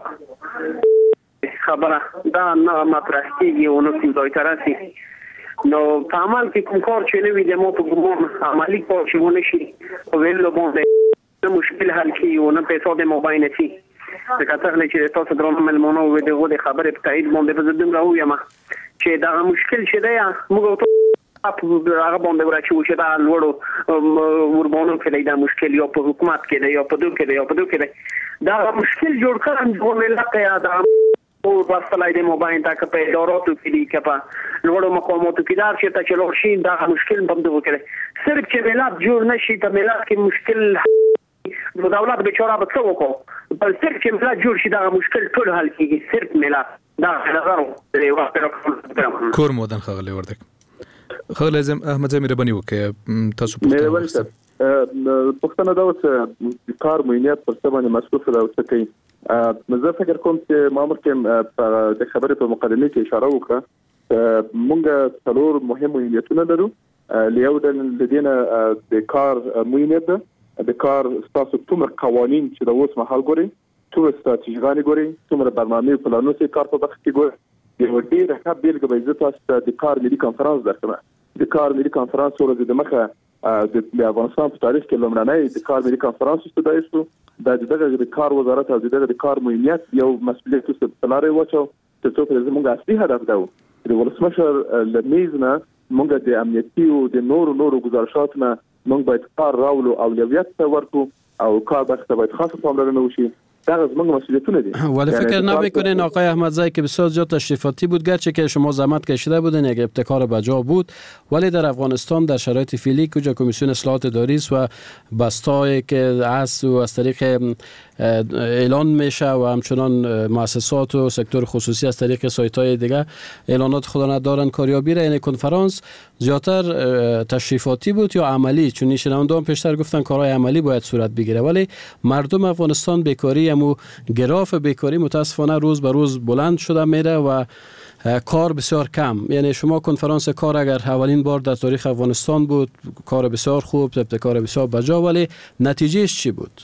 خبره دا نه مطرح کیږي او نو څه ځای ترسي. نو په عمل کې کوم کار چې نه وي د مو په ګومان عملی کار چې ونه شي په ویلو باندې مشکل حل کیږي او نه په څو د موبایل نشي. د کتر نه چې تاسو درنو ملمنو و دغه د خبرې په تایید باندې بزرګ راویم چې دا مشکل چې دی موږ هغه باندې ورچو چې دا لوړو وربونو کې دا مشکل یا په حکومت کې دی یا په دوه کې دی یا په دوه کې دی دا مشکل جوړ کړم چې ملت یا دا او واسطه د موبایل تک په اداراتو کې دی که په لوړو مقاماتو کې دا چې ته چلو شي دا مشکل بند وکړي. صرف چې ملت جوړ نشي ته ملت کې مشکل نو دولت بیچاره به څه وکړو. بل صرف چې ملت جوړ شي دا مشکل ټول حل کیږي. صرف ملت دا نظر دی واسطه کور مودن خغلی وردک. خغل اعظم احمد زمیر بنی وکي تاسو پوښتنه پوښتنه دا اوس کار معینیت پر څه باندې مسؤل دی او څه کوي. زه فکر کوم چې ما مخکې د خبرې په مقدمه کې اشاره وکړه. مونږ څلور مهم معینیتونه لرو. یو د دینه د کار معینیت ده، د کار تاسو څومره قوانین چې د اوس مهال ګوري، څومره ستراتیژیګانې ګوري، څومره برنامه پلانونه چې کار په وخت کې ګوري. یو ډېر ښه بیلګه به زه تاسو ته د کار ملي کنفرانس درکړم. د کار ملي کنفرانس ورځ د مخه د افغانستان په تاریخ کې لومړنی د کار ملي کنفرانس استدای شو. د دغه د کار وزارت او دغه د کار معینیت یو مسؤلیت څه پلاره وچو چې څو په زموږ اصلي هدف ده د ولسمشر لمیزنه موږ د امنیتي او د نورو نورو گزارشاتونه موږ باید کار راولو اولویت ورکو او کار بخته باید خاصه پاملرنه وشي. ولی فکر نمیکنین آقای احمدزی که بسیار زیاد تشریفاتی بود، گرچه که شما زحمت کشیده بودین، یک ابتکار بجا بود، ولی در افغانستان در شرایط فعلی کجا کمیسیون اصلاحات اداری است و بستایی که از و از طریق اعلان میشه و همچنان مؤسسات و سکتور خصوصی از طریق سایت های دیگه اعلانات خود ندارن کاریابی را. این کنفرانس زیادتر تشریفاتی بود یا عملی؟ چون شنوندگان پیشتر گفتن کارهای عملی باید صورت بگیره، ولی مردم افغانستان بیکاری و گراف بیکاری متاسفانه روز به روز بلند شده میره و کار بسیار کم. یعنی شما کنفرانس کار اگر اولین بار در تاریخ افغانستان بود، کار بسیار خوب، ابتکار بسیار بجا، ولی نتیجهش چی بود؟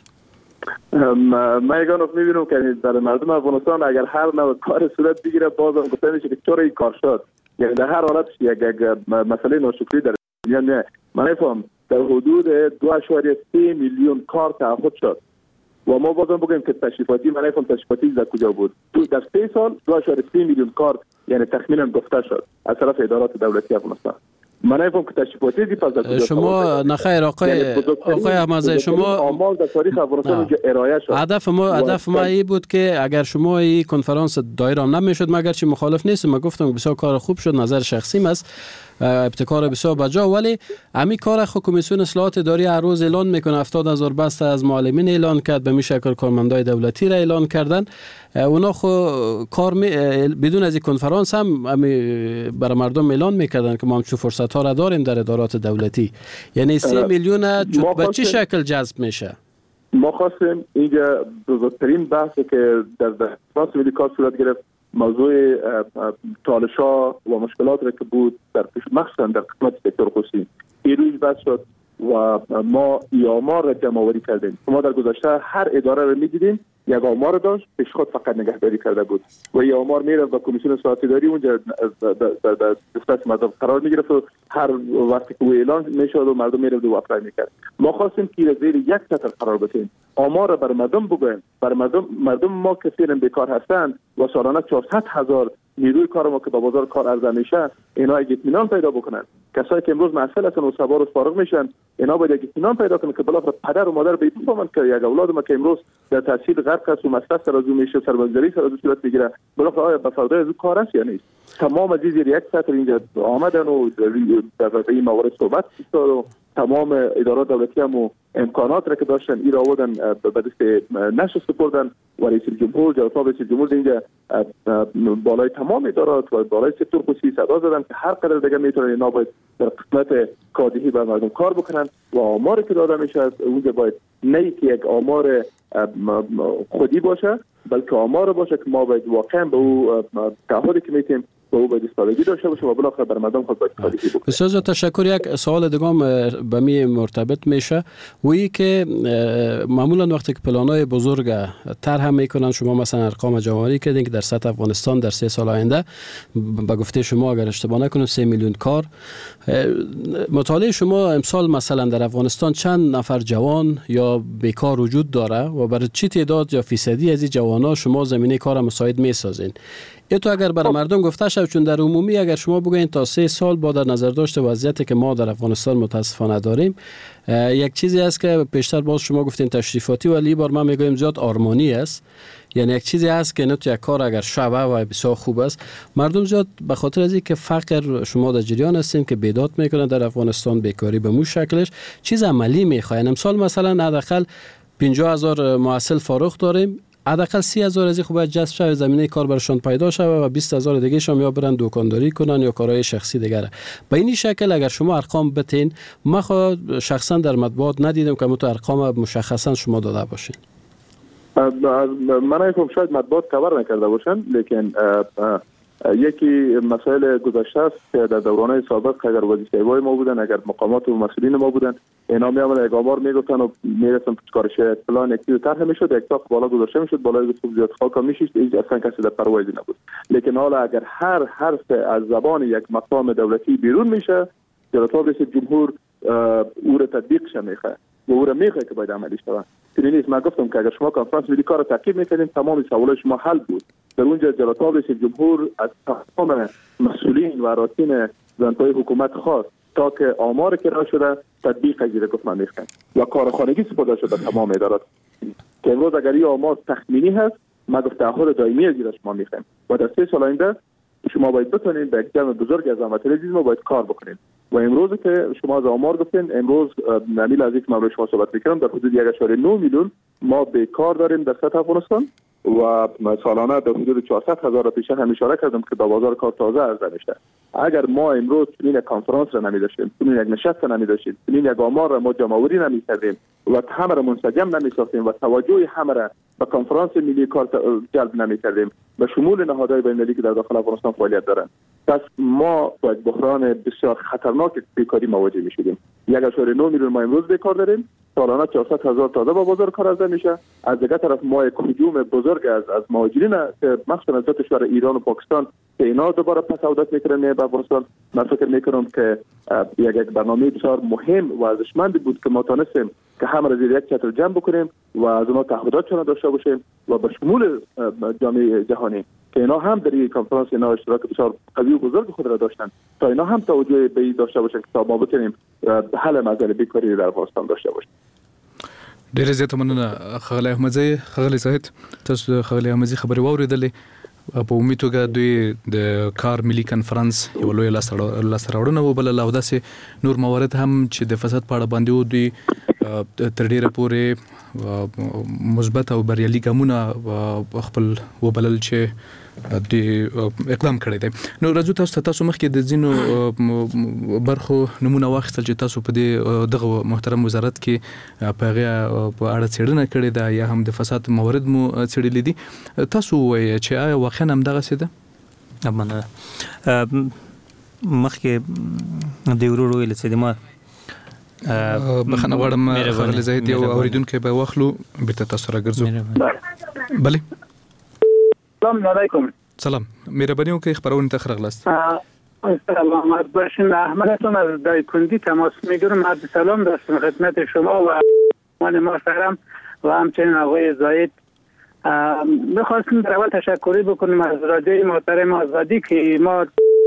ما یگانو میبینم که در مردم افغانستان اگر هر نوع کار صورت بگیره بازم گفته میشه که چرا این کار شد. یعنی در هر حالت یک مسئله ناشکری در یعنی من نفهم در حدود دو و سه میلیون کار تعهد شد و ما بازم بگیم که تشریفاتی من نفهم تشریفاتی در کجا بود. در سه سال دو و سه میلیون کار یعنی تخمینا گفته شد از طرف ادارات دولتی افغانستان. من نفهم که تشریفاتی دی پس شما نخیر آقای آقای احمدزی شما اعمال در تاریخ افغانستان ارائه شد. هدف ما هدف ما این بود که اگر شما این کنفرانس دایر نمیشد، مگر چی مخالف نیستم، من گفتم بسیار کار خوب شد، نظر شخصیم است، ابتکار بسیار بجا، ولی همین کار خو کمیسیون اصلاحات اداری هر روز اعلان میکنه. هفتاد هزار بسته از معلمین اعلان کرد، به می شکل کارمندای دولتی را اعلان کردن. اونا خو کار می بدون از این کنفرانس هم برای مردم اعلان میکردن که ما هم چه فرصت ها را داریم در ادارات دولتی. یعنی سه میلیون به چه شکل جذب میشه؟ ما خواستیم اینجا بزرگترین بحثی که در دفاع ملی کار صورت گرفت موضوع چالش‌ها و مشکلات را که بود در مخصوصا در قسمت سکتور خصوصی ایروز بحث شد و ما ای آمار را جمع آوری کردیم. ما در گذشته هر اداره را می‌دیدیم یک آمار داشت پیش خود فقط نگهداری کرده بود و این آمار میره و کمیسیون اصلاحات اداری اونجا در دسترس مردم قرار میگرفت و هر وقتی که اعلان میشد و مردم میرفت و اپلای میکرد. ما خواستیم که زیر یک سطر قرار بدیم، آمار را بر مردم بگویم، بر مردم مردم ما کسایی بیکار هستند و سالانه چهارصد هزار نیروی کار ما که با بازار کار عرضه میشه اینا اطمینان پیدا بکنن. کسایی که امروز محصل هستن و سوار و فارغ میشن اینا باید اطمینان پیدا کنن که بالاخره پدر و مادر به این فهمن که یک اولاد ما که امروز در تحصیل غرق است و مصرف سر از او میشه، سرمایه‌گذاری سر از او صورت میگیره، بالاخره آیا به فایده از او کار است یا نیست. تمام از زیر یک سطر اینجا آمدن و در این موارد صحبت کردن و تمام ادارات دولتی هم امکانات را که داشتن ای را آوردن به دست نشر سپردن و رئیس جمهور جلسه رئیس جمهور اینجا بالای تمام ادارات و بالای سکتور خصوصی صدا زدن که هر قدر دیگه میتونن اینا باید در قسمت کادهی بر مردم کار بکنن و آماری که داده میشه اونجا باید نه که یک آمار خودی باشه بلکه آمار باشه که ما باید واقعا به او تعهدی که میتیم به او باید استفاده داشته باشه و بالاخره بر مردم خود باید کاری بکنه. بسیار تشکر. یک سوال دیگه هم به می مرتبط میشه وی که معمولا وقتی که پلانای بزرگ طرح میکنن، شما مثلا ارقام جمع‌آوری کردین که در سطح افغانستان در سه سال آینده به گفته شما اگر اشتباه نکنم سه میلیون کار، مطالعه شما امسال مثلا در افغانستان چند نفر جوان یا بیکار وجود داره و برای چه تعداد یا فیصدی از این جوانان شما زمینه کار مساعد میسازین؟ ای تو اگر برای مردم گفته شد، چون در عمومی اگر شما بگوین تا سه سال با در نظر داشته وضعیتی که ما در افغانستان متاسفانه داریم، یک چیزی است که پیشتر باز شما گفتین تشریفاتی ولی بار ما میگویم زیاد آرمانی است، یعنی یک چیزی است که نه تو یک کار اگر شبه و بسیار خوب است، مردم زیاد به خاطر از اینکه فقر شما در جریان هستین که بیداد میکنن در افغانستان، بیکاری به مو شکلش چیز عملی میخواین. امسال مثلا حداقل پنجاه هزار محصل فارغ داریم، حداقل سی هزار از این خوب جذب شود، زمینه کار برشان پیدا شود و بیست هزار دیگه شام یا برن دکانداری کنن یا کارهای شخصی دیگه. به این شکل اگر شما ارقام بتین، ما خود شخصا در مطبوعات ندیدم که متو ارقام مشخصا شما داده باشین. من ایکم شاید مطبوعات کاور نکرده باشن، لیکن یکی مسائل گذشته است که در دوران سابق اگر وظیفه‌های ما بودن، اگر مقامات و مسئولین ما بودن، اینا میامدن یک آمار میگفتن و میرسن کارش پلان یکی طرح میشد، یک تاق بالا گذاشته میشد، بالای خوب زیاد خاک میشید، هیچ اصلا کسی در پروایی نبود. لیکن حالا اگر هر حرف از زبان یک مقام دولتی بیرون میشه، جلسه رئیس جمهور او را تطبیق میخواد و او را میخواد که باید عملی شود. چنین نیست. من گفتم که اگر شما کنفرانس ملی کار تعقیب میکنین تمام سوالات شما حل بود. در اونجا جلسه رئیس جمهور از تمام مسئولین و اراکین زنهای حکومت خواست تا که آمار که را شده تطبیق پذیر گفت من میخوام و کارخانگی سپرده شده تمام ادارات که امروز اگر این آمار تخمینی هست ما گفت تعهد دائمی از شما میخوایم و در سه سال آینده شما باید بتونید به یک جمع بزرگ از زحمت ریزی ما باید کار بکنید. و امروز که شما از آمار گفتین، امروز نمیل از یک مبلغ شما صحبت میکنم، در حدود یک اشاره نه میلیون ما بیکار داریم در سطح افغانستان و سالانه در حدود چهارصد هزار پیشه هم اشاره کردم که با بازار کار تازه عرضه میشه. اگر ما امروز چنین یک کنفرانس را نمی‌داشتیم، چنین یک نشست را نمی‌داشتیم، چنین یک آمار را ما جمع‌آوری نمی‌کردیم و همه را منسجم نمی‌ساختیم و توجه همه را به کنفرانس ملی کار جلب نمی‌کردیم به شمول نهادهای بین‌المللی که در داخل افغانستان فعالیت دارند، پس ما با یک بحران بسیار خطرناک بیکاری مواجه می‌شدیم. یک اشاره نه میلیون ما امروز بیکار داریم، سالانه چهارصد هزار تازه با بازار کار عرضه میشه. از دیگه طرف ما یک هجوم بزرگ از از مهاجرین که مخصوصا از دو کشور ایران و پاکستان که اینا دوباره پس عودت میکنن به افغانستان، من فکر میکنم که یک یک برنامه بسیار مهم و ارزشمند بود که ما تونستیم که همه را زیر یک چتر جمع بکنیم و از اونها تعهداتشون داشته باشیم و به شمول جامعه جهانی که اینا هم در این کنفرانس اینا اشتراک بسیار قوی و بزرگ خود را داشتن تا اینا هم توجه به این داشته باشن که تا ما بتونیم حل مسئله بیکاری در افغانستان داشته باشیم. ډېر زیات مننه خغلی احمدزی. خغلی صاحب تاسو خغلی احمدزی خبري واوریدلې په عمومي توګه دوی د کار ملي کنفرانس یو لوی لاسته راوړنه وبلله او داسې نور موارد هم چې د فساد په اړه باندې و دوی تر ډیره پورې مثبت او بریالي ګامونه خپل وبلل چې د اقدام کړی دی. نو راځو تاسو ته تاسو مخکې د ځینو برخو نمونه واخیستل چې تاسو په دې دغه محترم وزارت کې په هغه په اړه څېړنه کړې ده یا هم د فساد موارد مو څېړلي دي. تاسو وایئ چې آیا واقعا همدغه څه ده؟ مننه. مخکې د ورور ویل چې د ما بخښنه غواړم ښاغلی زاهد یو اورېدونکی به واخلو بېرته تاسو راګرځو. بلې السلام علیکم. سلام، مهربانی وکړئ خبرونه ته خرغلاست. سلام باشین. احمدتون از دایکندی تماس میگیرم. عرض سلام داشتم خدمت شما و من محترم و همچنین آقای زاهد. میخواستیم در اول تشکری بکنیم از رادیوی محترم آزادی که ما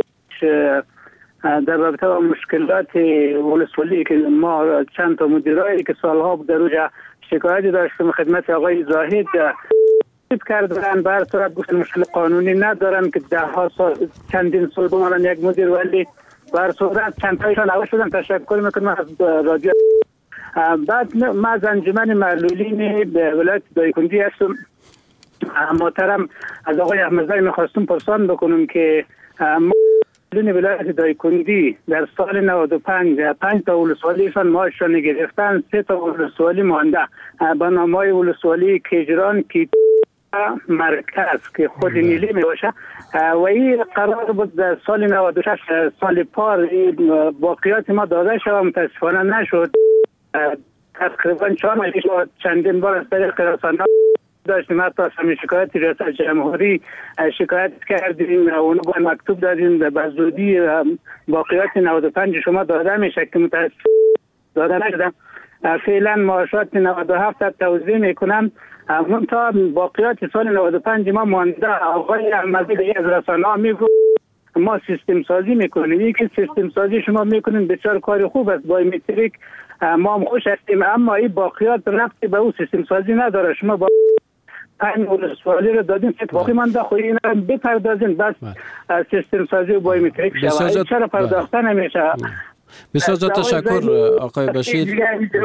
در رابطه با مشکلات ولسوالی که ما چند تا مدیرایی که سالها در اوجا شکایتی داشتیم خدمت آقای زاهد کردن بر صورت گفتن مشکل قانونی ندارن که ده ها سال چندین سال بمانن یک مدیر ولی بر صورت چند تایشان عوض شدن. تشکر میکنم از رادیو. بعد ما از انجمن معلولین به ولایت دایکندی هستم. محترم از آقای احمدزاده میخواستم پرسان بکنم که معلولین ولایت دایکندی در سال نود و پنج پنج تا ولسوالیشان معاششان گرفتن، سه تا ولسوالی مانده به نامهای ولسوالی کیجران کی مرکز که خود نیلی می باشه و این قرار بود در سال نود و شش سال پار باقیات ما داده شد و متاسفانه نشد. تقریبا چهار ماه پیش چندین بار از طریق رسانه‌ها داشتیم، حتی از همین شکایت ریاست جمهوری شکایت کردیم و اونو با مکتوب دادیم به زودی باقیات نود و پنج شما داده میشه که متاسفانه داده نشده. فعلا معاشات نود و هفت توزیع میکنم. تا باقیات سال نود و پنج ما مانده. آقای احمدی از رسانه‌ها میگو ما سیستم سازی میکنیم. یکی سیستم سازی شما میکنیم بسیار کار خوب است، بایومتریک ما هم خوش هستیم، اما این باقیات ربطی به اون سیستم سازی نداره. شما با پنج ولسوالی رو دادین سه باقی مانده، خود اینا رو بپردازین بس سیستم سازی و بایومتریک شود. چرا پرداخته نمیشه؟ بسیار زیاد تشکر آقای بشیر.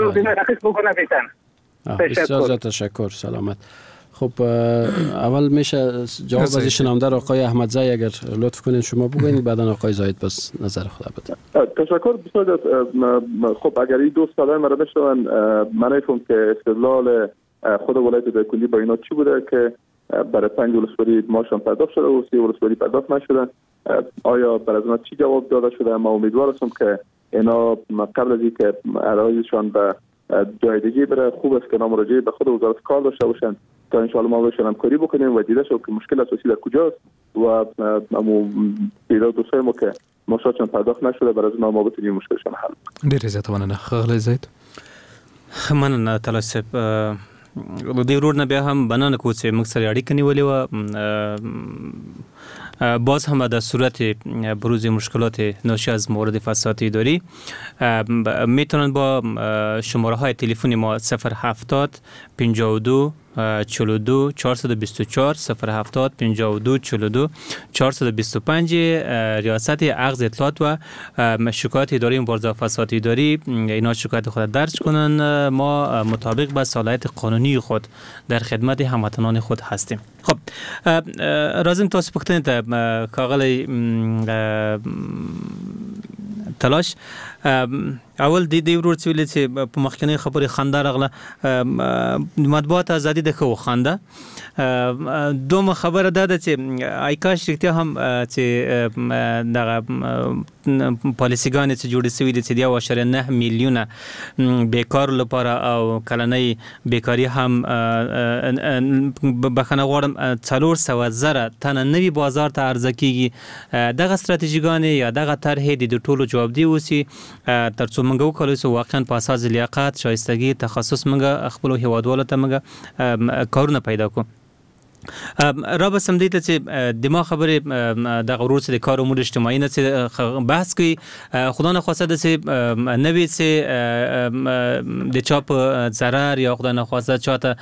بسیار زیاد تشکر. سلامت. خب اول میشه جواب از شنونده آقای احمدزاده اگر لطف کنین شما بگوین، بعدا آقای زاهد بس نظر خود بده. تشکر. بسیار خب اگر این دو سال مرا بشنون من میفهم که استدلال خود ولایت دایکندی با اینا چی بوده که برای پنج ولسوالی ماشان پرداخت شده و سه ولسوالی پرداخت نشده. آیا برای از چی جواب داده شده؟ ما امیدوار هستم که اینا قبل از اینکه عرایزشان به جای دیگه بره خوب است که مراجعه به خود وزارت کار داشته باشن تا ان شاء الله ما بهشون همکاری بکنیم و دیده شد که مشکل اساسی در کجاست و امو پیدا دوستای ما که ماشاتشان پرداخت نشده برای از ما بتونیم مشکلشون حل کنیم. ډیر زیات مننه. ښاغلی زید. مننه تلاش صاحب. د ورور نه بیا هم بنانه کو چې موږ سره اړیکه نیولې و. باز هم در صورت بروز مشکلات ناشی از مورد فساد اداری میتونن با شماره های تلفنی ما صفر هفتاد پنجاه و دو چهل و دو چهارصد و بیست و چهار صفر هفتاد پنجاه و دو چهل و دو چهارصد و بیست و پنج ریاست اخذ اطلاعات و شکایت اداری مبارزه فساد اداری اینا شکایت خود درج کنن. ما مطابق با صلاحیت قانونی خود در خدمت هموطنان خود هستیم. خب رازم تاسو پختنه ته کاغلی تلاش اول د دې ورور چې چې په مخکنی خبرې خنده راغله مطبوعات ازادي د خو خنده دومره خبره ده چې آیکاش رښتیا هم چې دغه پالیسیګان چې جوړې شوې دي چې یو اشاریه نه میلیونه بیکار لپاره او کلنۍ بیکاری هم بخنه غواړم څلور سوه زره تنه نوي بازار ته عرضه کیږي. دغه ستراتیژیګانې یا دغه طرحې د ټولو جواب دی اوسي تر څو موږ وکولای سو واقعا په اساس لیاقت شایستګي تخصص موږ خپل هیوادوالو ته موږ کارونه پیدا کوو. را به سم دې ته چې د ما خبرې د غرور سره د کار امور اجتماعي نه چې بحث کوي خدا نه خواسته د سه نوې سه د چاپ ضرر یا خدا نه خواسته چاته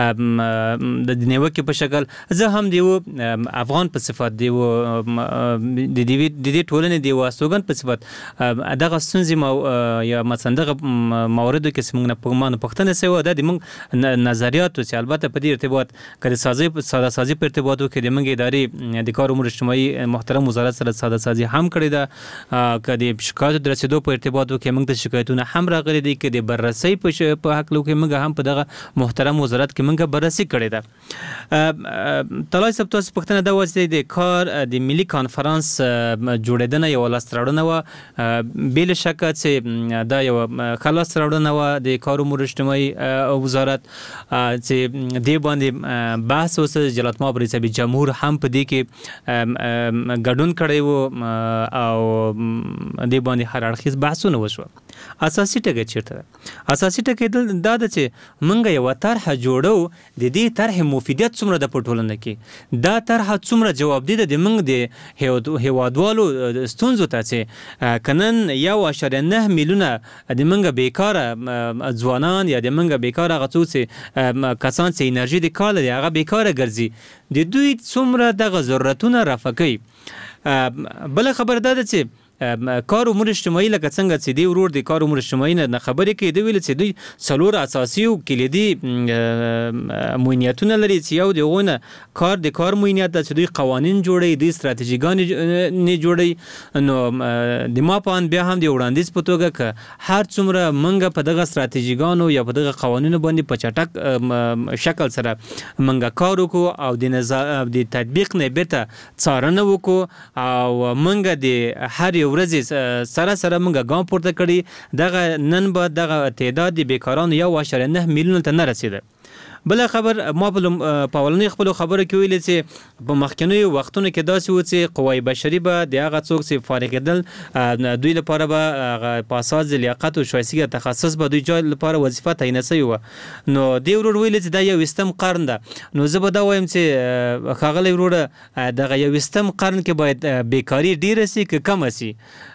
د نیوکه په شکل زه هم دیو افغان په صفت دیو د دې د دې ټولنې دیو استوګن په صفت دغه ستونزې ما یا مثلا دغه موارد کې څنګه په مان پښتنه سه و د موږ نظریات چې البته په دې ارتباط کړي سازي ساده سازي په ارتباطو کې د موږ ادارې د کار امور اجتماعي محترم وزارت سره ساده سازي هم کړی دا کدي شکایت د رسیدو په ارتباطو کې موږ د شکایتونو هم راغلي دي کې د بررسي په حق لو کې موږ هم په دغه محترم وزارت کې موږ بررسي کړی ده طلای سب تاسو پښتنه د وځي د کار د ملي کانفرنس جوړیدنه یو لاستراړنه و بل شک چې دا یو خلاص راوړنه و د کار امور اجتماعي وزارت چې دی باندې بحث اوس جلات ماب رئیس جمهور هم په دې کې ګډون کړی وو او د باندې هر اړخیز بحثونه وشو اساسي ټکی چیرته اساسي ټکی دا د چې منګه یو طرح جوړو د دې طرح مفیدیت څومره د پټولنه کې دا طرح څومره جواب دی د منګ د هیوادوالو ستونزو ته چې کنن یو اشاریه نه میلیونه د منګه بیکاره ځوانان یا د منګه بیکاره غڅو کسان چې انرژي د کال دی هغه بیکاره ګرځي د دوی څومره دغه ضرورتونه رفع کوي بل خبر ده چې کار امور اجتماعي لکه څنګه چې دی ورور د کار امور اجتماعي نه خبرې کوي دی ویل چې دوی څلور اساسي او کلیدي موینیتونه لري چې یو دغه کار د کار موینیت د دوی قوانین جوړي د استراتیژیګان نه جوړي نو د ما په ان بیا هم د وړاندیز په توګه ک هر څومره منګه په دغه استراتیژیګانو یا په دغه قوانینو باندې په چټک شکل سره منګه کار وکړو او د نظام د تطبیق نه بیرته څارنه وکړو او منګه د هر ورځ سره سره موږ ګام پورته کړی دغه نن به دغه تعداد د بیکارانو یو اشاریه نه میلیون ته نه رسیده بل خبر ما په پاولنی خپل خبره کې ویل چې په مخکنی وختونو کې داسې و چې قوای بشري به د هغه څوک چې فارغ کېدل دوی لپاره به په اساس لیاقت او شایستګي تخصص به دوی جای لپاره وظیفه تعیین شوی و نو دی ورور ویل چې دا یو وستم قرن ده نو زه به دا وایم چې خاغلی ورور دغه یو وستم قرن کې باید بیکاری ډیره سي که کم سي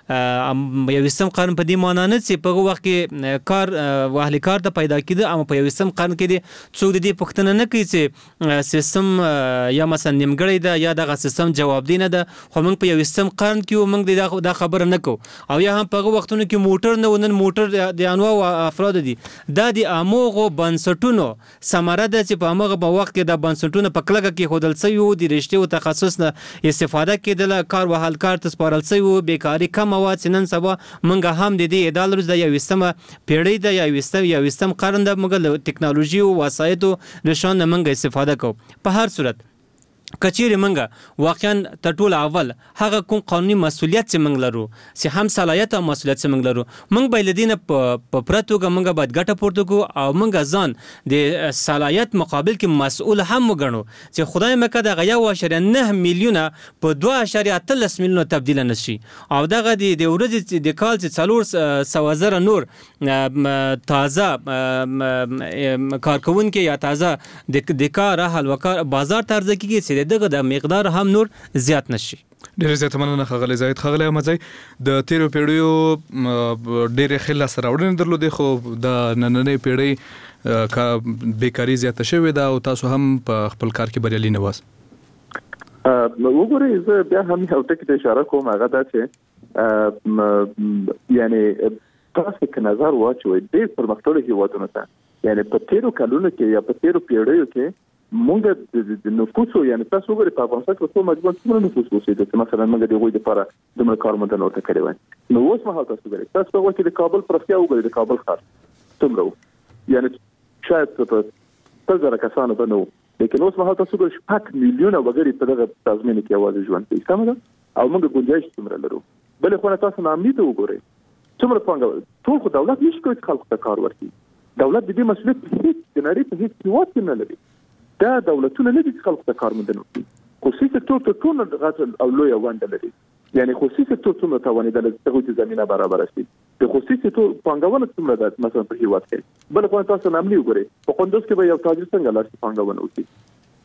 یو وستم قرن په دې معنی نه چې په وخت کې کار واهلي کار ته پیدا کېده اما په یو وستم قرن کې څوک دې پښتنه نه کوي چې سیستم یا مثلا نیمګړی ده یا دغه سیستم جواب دی نه ده خو موږ په یو سیستم قرن کې موږ دا خبره نه کوو او یا هم په وختونو کې موټر نه ونن موټر د انواع افراد دي دا د اموغو بنسټونو ثمره ده چې په هغه په وخت کې د بنسټونو په کلګه کې خودل سوي وو د رښتیا او تخصص نه استفاده کېدل کار وهال کار ته سپارل سوي وو بیکاری کم او نن سبا موږ هم د دې ادارو د یو سیستم پیړۍ د یو سیستم یو سیستم قرن د موږ ټکنالوژي او وسایط نشان منګه استفاده کو په هر صورت کچیر منګه واقعا تټول اول هغه کوم قانوني مسولیت چې منګ لرو چې هم صلاحیت او مسولیت چې منګ لرو منګ به لدینه په پرتوګه منګه باید ګټه پورته کو او منګه ځان د صلاحیت مقابل کې مسؤل هم وګڼو چې خدای مکه د غیا و اشاریه نه میلیونه په دوه اشاریه اتلس میلیونه تبدیل نشي او دغه د ورځې د کال چې څلور سوه زره نور تازه کارکونکي یا تازه د کار حل وکړ بازار طرز کې دغه د مقدار هم نور زیات نشي ډېر زیات مننه خغلی زاید خغلی مزای د تیرو پیړیو ډېر خلا سره وړاندې درلودي خو د نننې پیړۍ بیکاری زیاته شوې ده او تاسو هم په خپل کار کې بریالي نه واست وګورئ زه بیا هم یو ټکی ته اشاره کوم هغه دا چې یعنی تاسو کې نظر واچوئ ډېر پرمختللي هیوادونو ته یعنی په تیرو کلونو کې یا په تیرو پیړیو کې مونږ د نفوسو یعنی تاسو وګورئ په افغانستان کې څو مجموعه څومره نفوس اوسېده چې مثلا موږ د هغوی لپاره دومره کارمندان ورته کړي وای نو اوس مهال تاسو وګورئ تاسو په وخت کې د کابل پر اختیا وګورئ د کابل ښار څومره یعنی شاید په څو زره کسانو به نو لیکن اوس مهال تاسو وګورئ شپږ میلیونه وګړي په دغه تضمین کې یوازې ژوند کوي سمه ده او موږ ګنجایش څومره لرو بل خو تاسو ناامید وګورئ څومره پانګه ټول خو دولت نشي کوي خلکو ته کار ورکړي دولت د دې مسؤلیت هیڅ د نړۍ په هیڅ هیواد کې نه لري دا دولتونه نه دي چې خلکو ته کارمندان ورکړي خصوصي سکتور ته ټول غټ او لوی ونده لري یعنی خصوصي سکتور څومره توانیدل چې هغوی ته زمینه برابر شي د خصوصي سکتور پانګونه څومره ده مثلا په هیواد کې بل خو تاسو ناملی وګورئ په قندوز کې به یو تاجر څنګه لاسي پانګونه وکړي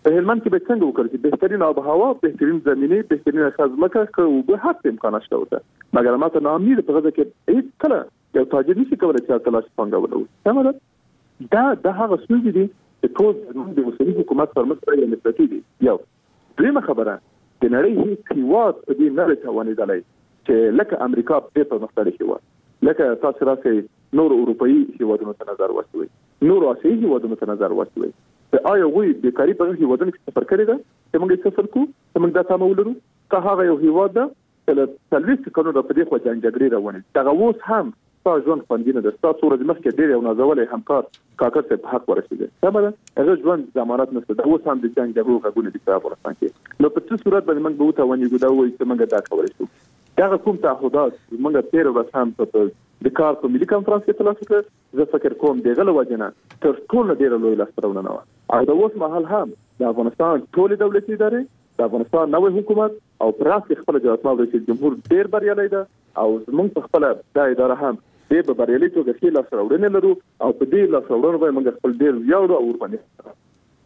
په هلمند کې به څنګه وکړي بهترین آب و هوا بهترین زمینه بهترین خدمات که او به هر امکانات شته مګر ما ته نامید په غږ کې هیڅ کله یو تاجر نشي کولای چې تلاش څنګه ولو سمه دا د هغه څه دي چې ټول د مسلمان حکومت پر مخ یې نسبتي دي یو دویمه خبره د نړۍ هیڅ هیواد په دې نه توانیدلی چې لکه امریکا په پرمختللي هیواد لکه تاسو راځي نور اروپאי هیوادونو ته نظر واچوي نور آسیایي هیوادونو ته نظر واچوي آیا وی بیکاری په هیوادونو کې سفر کړی ده چې موږ یې سفر کوو چې موږ دا تاسو ولرو که هغه یو هیواد ده چې تلويث کونو د پدې خو جنگ جګړې روانه دغه اوس هم تاسو ژوند خوندینه ده تاسو ورځ مخکې ډېر یو نازولې همکار کاکر ته په حق ورسېږي سمه ده هغه ژوند ضمانت نشته دا اوس هم د جنگ جګړو غوونه دي په افغانستان کې نو په څه صورت باندې موږ به وتاونیږو دا وایي چې موږ دا کولای شو دا کوم تعهدات موږ تیر ورځ هم په د کار په ملي کانفرنس کې تلاسه کړ زه فکر کوم دغه لوجنه تر ټولو ډیره لوی لاسته نه و او د اوس مهال هم د افغانستان ټول دولتي ادارې د افغانستان نوې حکومت او پراخ خپل جوړتما رئیس جمهور ډیر بریالي ده او موږ په خپل د اداره هم د بریالي توګه کې لاسته راوړنې لرو او په دې لاسته راوړنو باندې موږ خپل ډیر ویاړو او ورباندې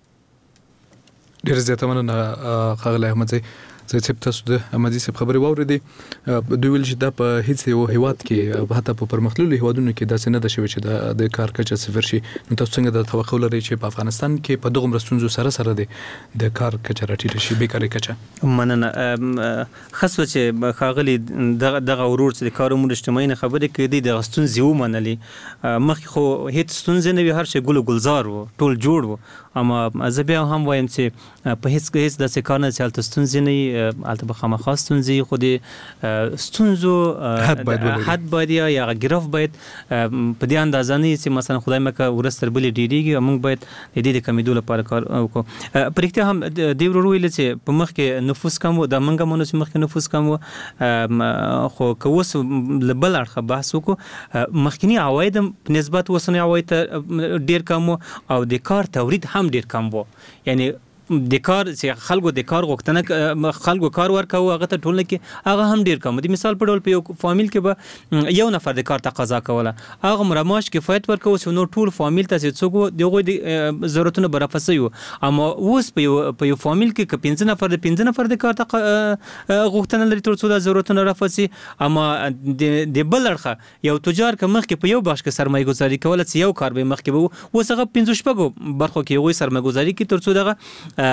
ډیر زیاته مننه خغل احمد زی زه چې تاسو د احمدي صاحب خبرې واورېدې دوی ویل چې دا په هیڅ یو هیواد کې حتی په پرمختللو هیوادونو کې داسې نه ده شوی چې د کار کچه صفر شي نو تاسو څنګه د توقع لرئ چې په افغانستان کې په دغه مرستونزو سره سره د کار کچه راټیټه شي بیکاری کچه مننه خاصه چې خاغلی دغه دغه ورور چې د کار امور اجتماعي نه خبرې کړي د غستون زیو منلي مخ خو هیڅ ستونزې نه وي هر شي ګل ګلزار وو ټول جوړ وو اما زه بیا هم وایم چې په هیڅ هیڅ داسې کار نه چې الته ستونزې نه الته به خامخا ستونزې خو د ستونزو حد باید یا ګرف باید په دې اندازه نه چې مثلا خدای مکه ورستر بلې ډیریږي او موږ باید د دې د کمیدو لپاره کار وکړو په رښتیا هم د ورور ویل چې په مخ کې نفوس کم و د منګه مونږ چې مخ کې نفوس کم و خو که اوس بل اړخ بحث وکړو مخکنی عواید په نسبت اوسنی عواید ډیر کم او د کار تولید هم ډیر کم و یعنی د کار چې خلکو د کار غوښتنه خلکو کار ورکاو هغه ته ټولنه کې هغه هم ډیر کم دي مثال په ډول په یو فامیل کې به یو نفر د کار تقاضا کوله هغه مرماش کفایت ورکاو چې نو ټول فامیل ته چې څوک دغه د ضرورتونو برافسي اما اوس په یو په یو فامیل کې ک پنځه نفر د پنځه نفر د کار غوښتنه لري تر څو د ضرورتونو رافسي اما د بل اړخه یو تجار ک مخ کې په یو باش کې سرمایه گذاري کوله چې یو کار به مخ کې وو وسغه پنځه شپږو برخو کې یو سرمایه گذاري کې تر څو دغه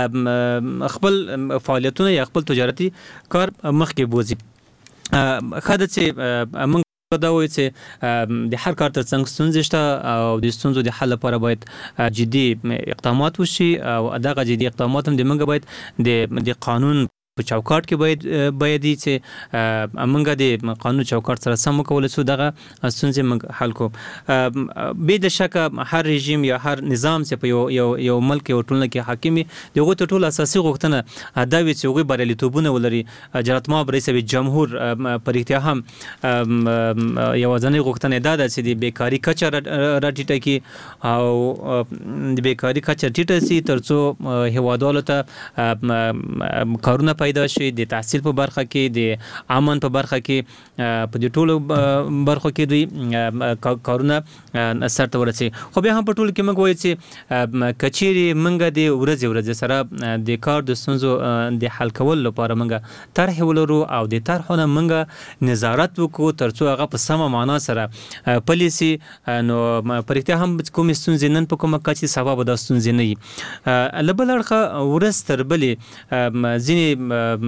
خپل فعالیتونه یا خپل تجارتي کار مخکې بوزي خاطر چې موږ دا وایي چې د هر کار ترڅنګ ستونزې شته او د ستونزو د حل لپاره باید جدي اقدامات وشي او دغه جدي اقدامات هم د موږ باید د د قانون په چوکاټ کې باید باید چې موږ د قانون چوکاټ سره سم وکول شو دغه ستونزې موږ حل کو به د شک هر رژیم یا هر نظام چې په یو یو یو ملک او ټولنه کې حاکمي دغه ټول اساسي غوښتنه دا وی چې هغه بریالیتوبونه ولري جلالتمآب رئیس جمهور پر اختیار هم یو ځنې غوښتنه دا ده چې د بیکاری کچه راټیټه کی او د بیکاری کچه ټیټه سي ترڅو هیوادوالو ته کارونه پیدا شي د تحصیل په برخه کې د امن په برخه کې په دې ټولو برخو کې دوی کارونه سرته ورسي خو بیا هم په ټولو کې موږ وایو چې کچيري موږ د ورځ ورځ سره د کار د ستونزو د حل کول لپاره موږ طرح ولرو او د طرحونه موږ نظارت وکړو ترڅو هغه په سمه معنا سره پالیسي نو پرېکته هم کوم ستونزې نن په کومه کچې سبب د ستونزې نه وي لبل اړخه ورستر بلې ځینې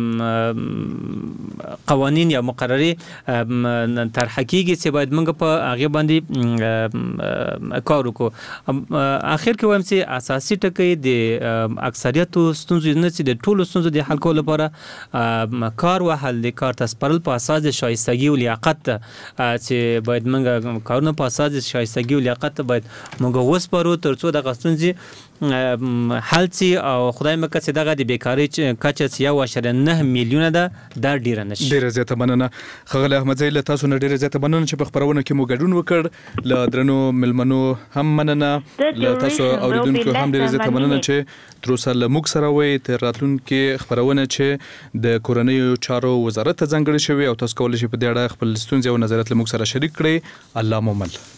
قوانین یا مقرري طرح کیږي چې باید موږ په هغه باندې کار وکړو اخر کې وایم چې اساسي ټکی د اکثریت ستونزو نه چې د ټولو ستونزو د حل کولو لپاره کار وهل د کار تسپارل په اساس د شایستګي او لیاقت چې باید موږ کارونه په اساس د شایستګي او لیاقت باید موږ وسپارو ترڅو د غستونځي حل سي او خدای مکه چې دغه د بیکاری کچه یو اشاریه نه میلیونه ده دا ډیره نشي ډیره زیاته مننه خغل احمد زی له تاسو نه ډیره زیاته مننه چې په خبرونه کې مو ګډون وکړ له درنو ملمنو هم مننه له تاسو اوریدونکو هم ډیره زیاته مننه چې تر اوسه له موږ سره وې تر راتلونکو خبرونه چې د کورنۍ چارو وزارت ته ځانګړي شوی او تاسو کولای شئ په دې اړه خپل ستونزې او نظریات له موږ سره شریک کړئ الله مومل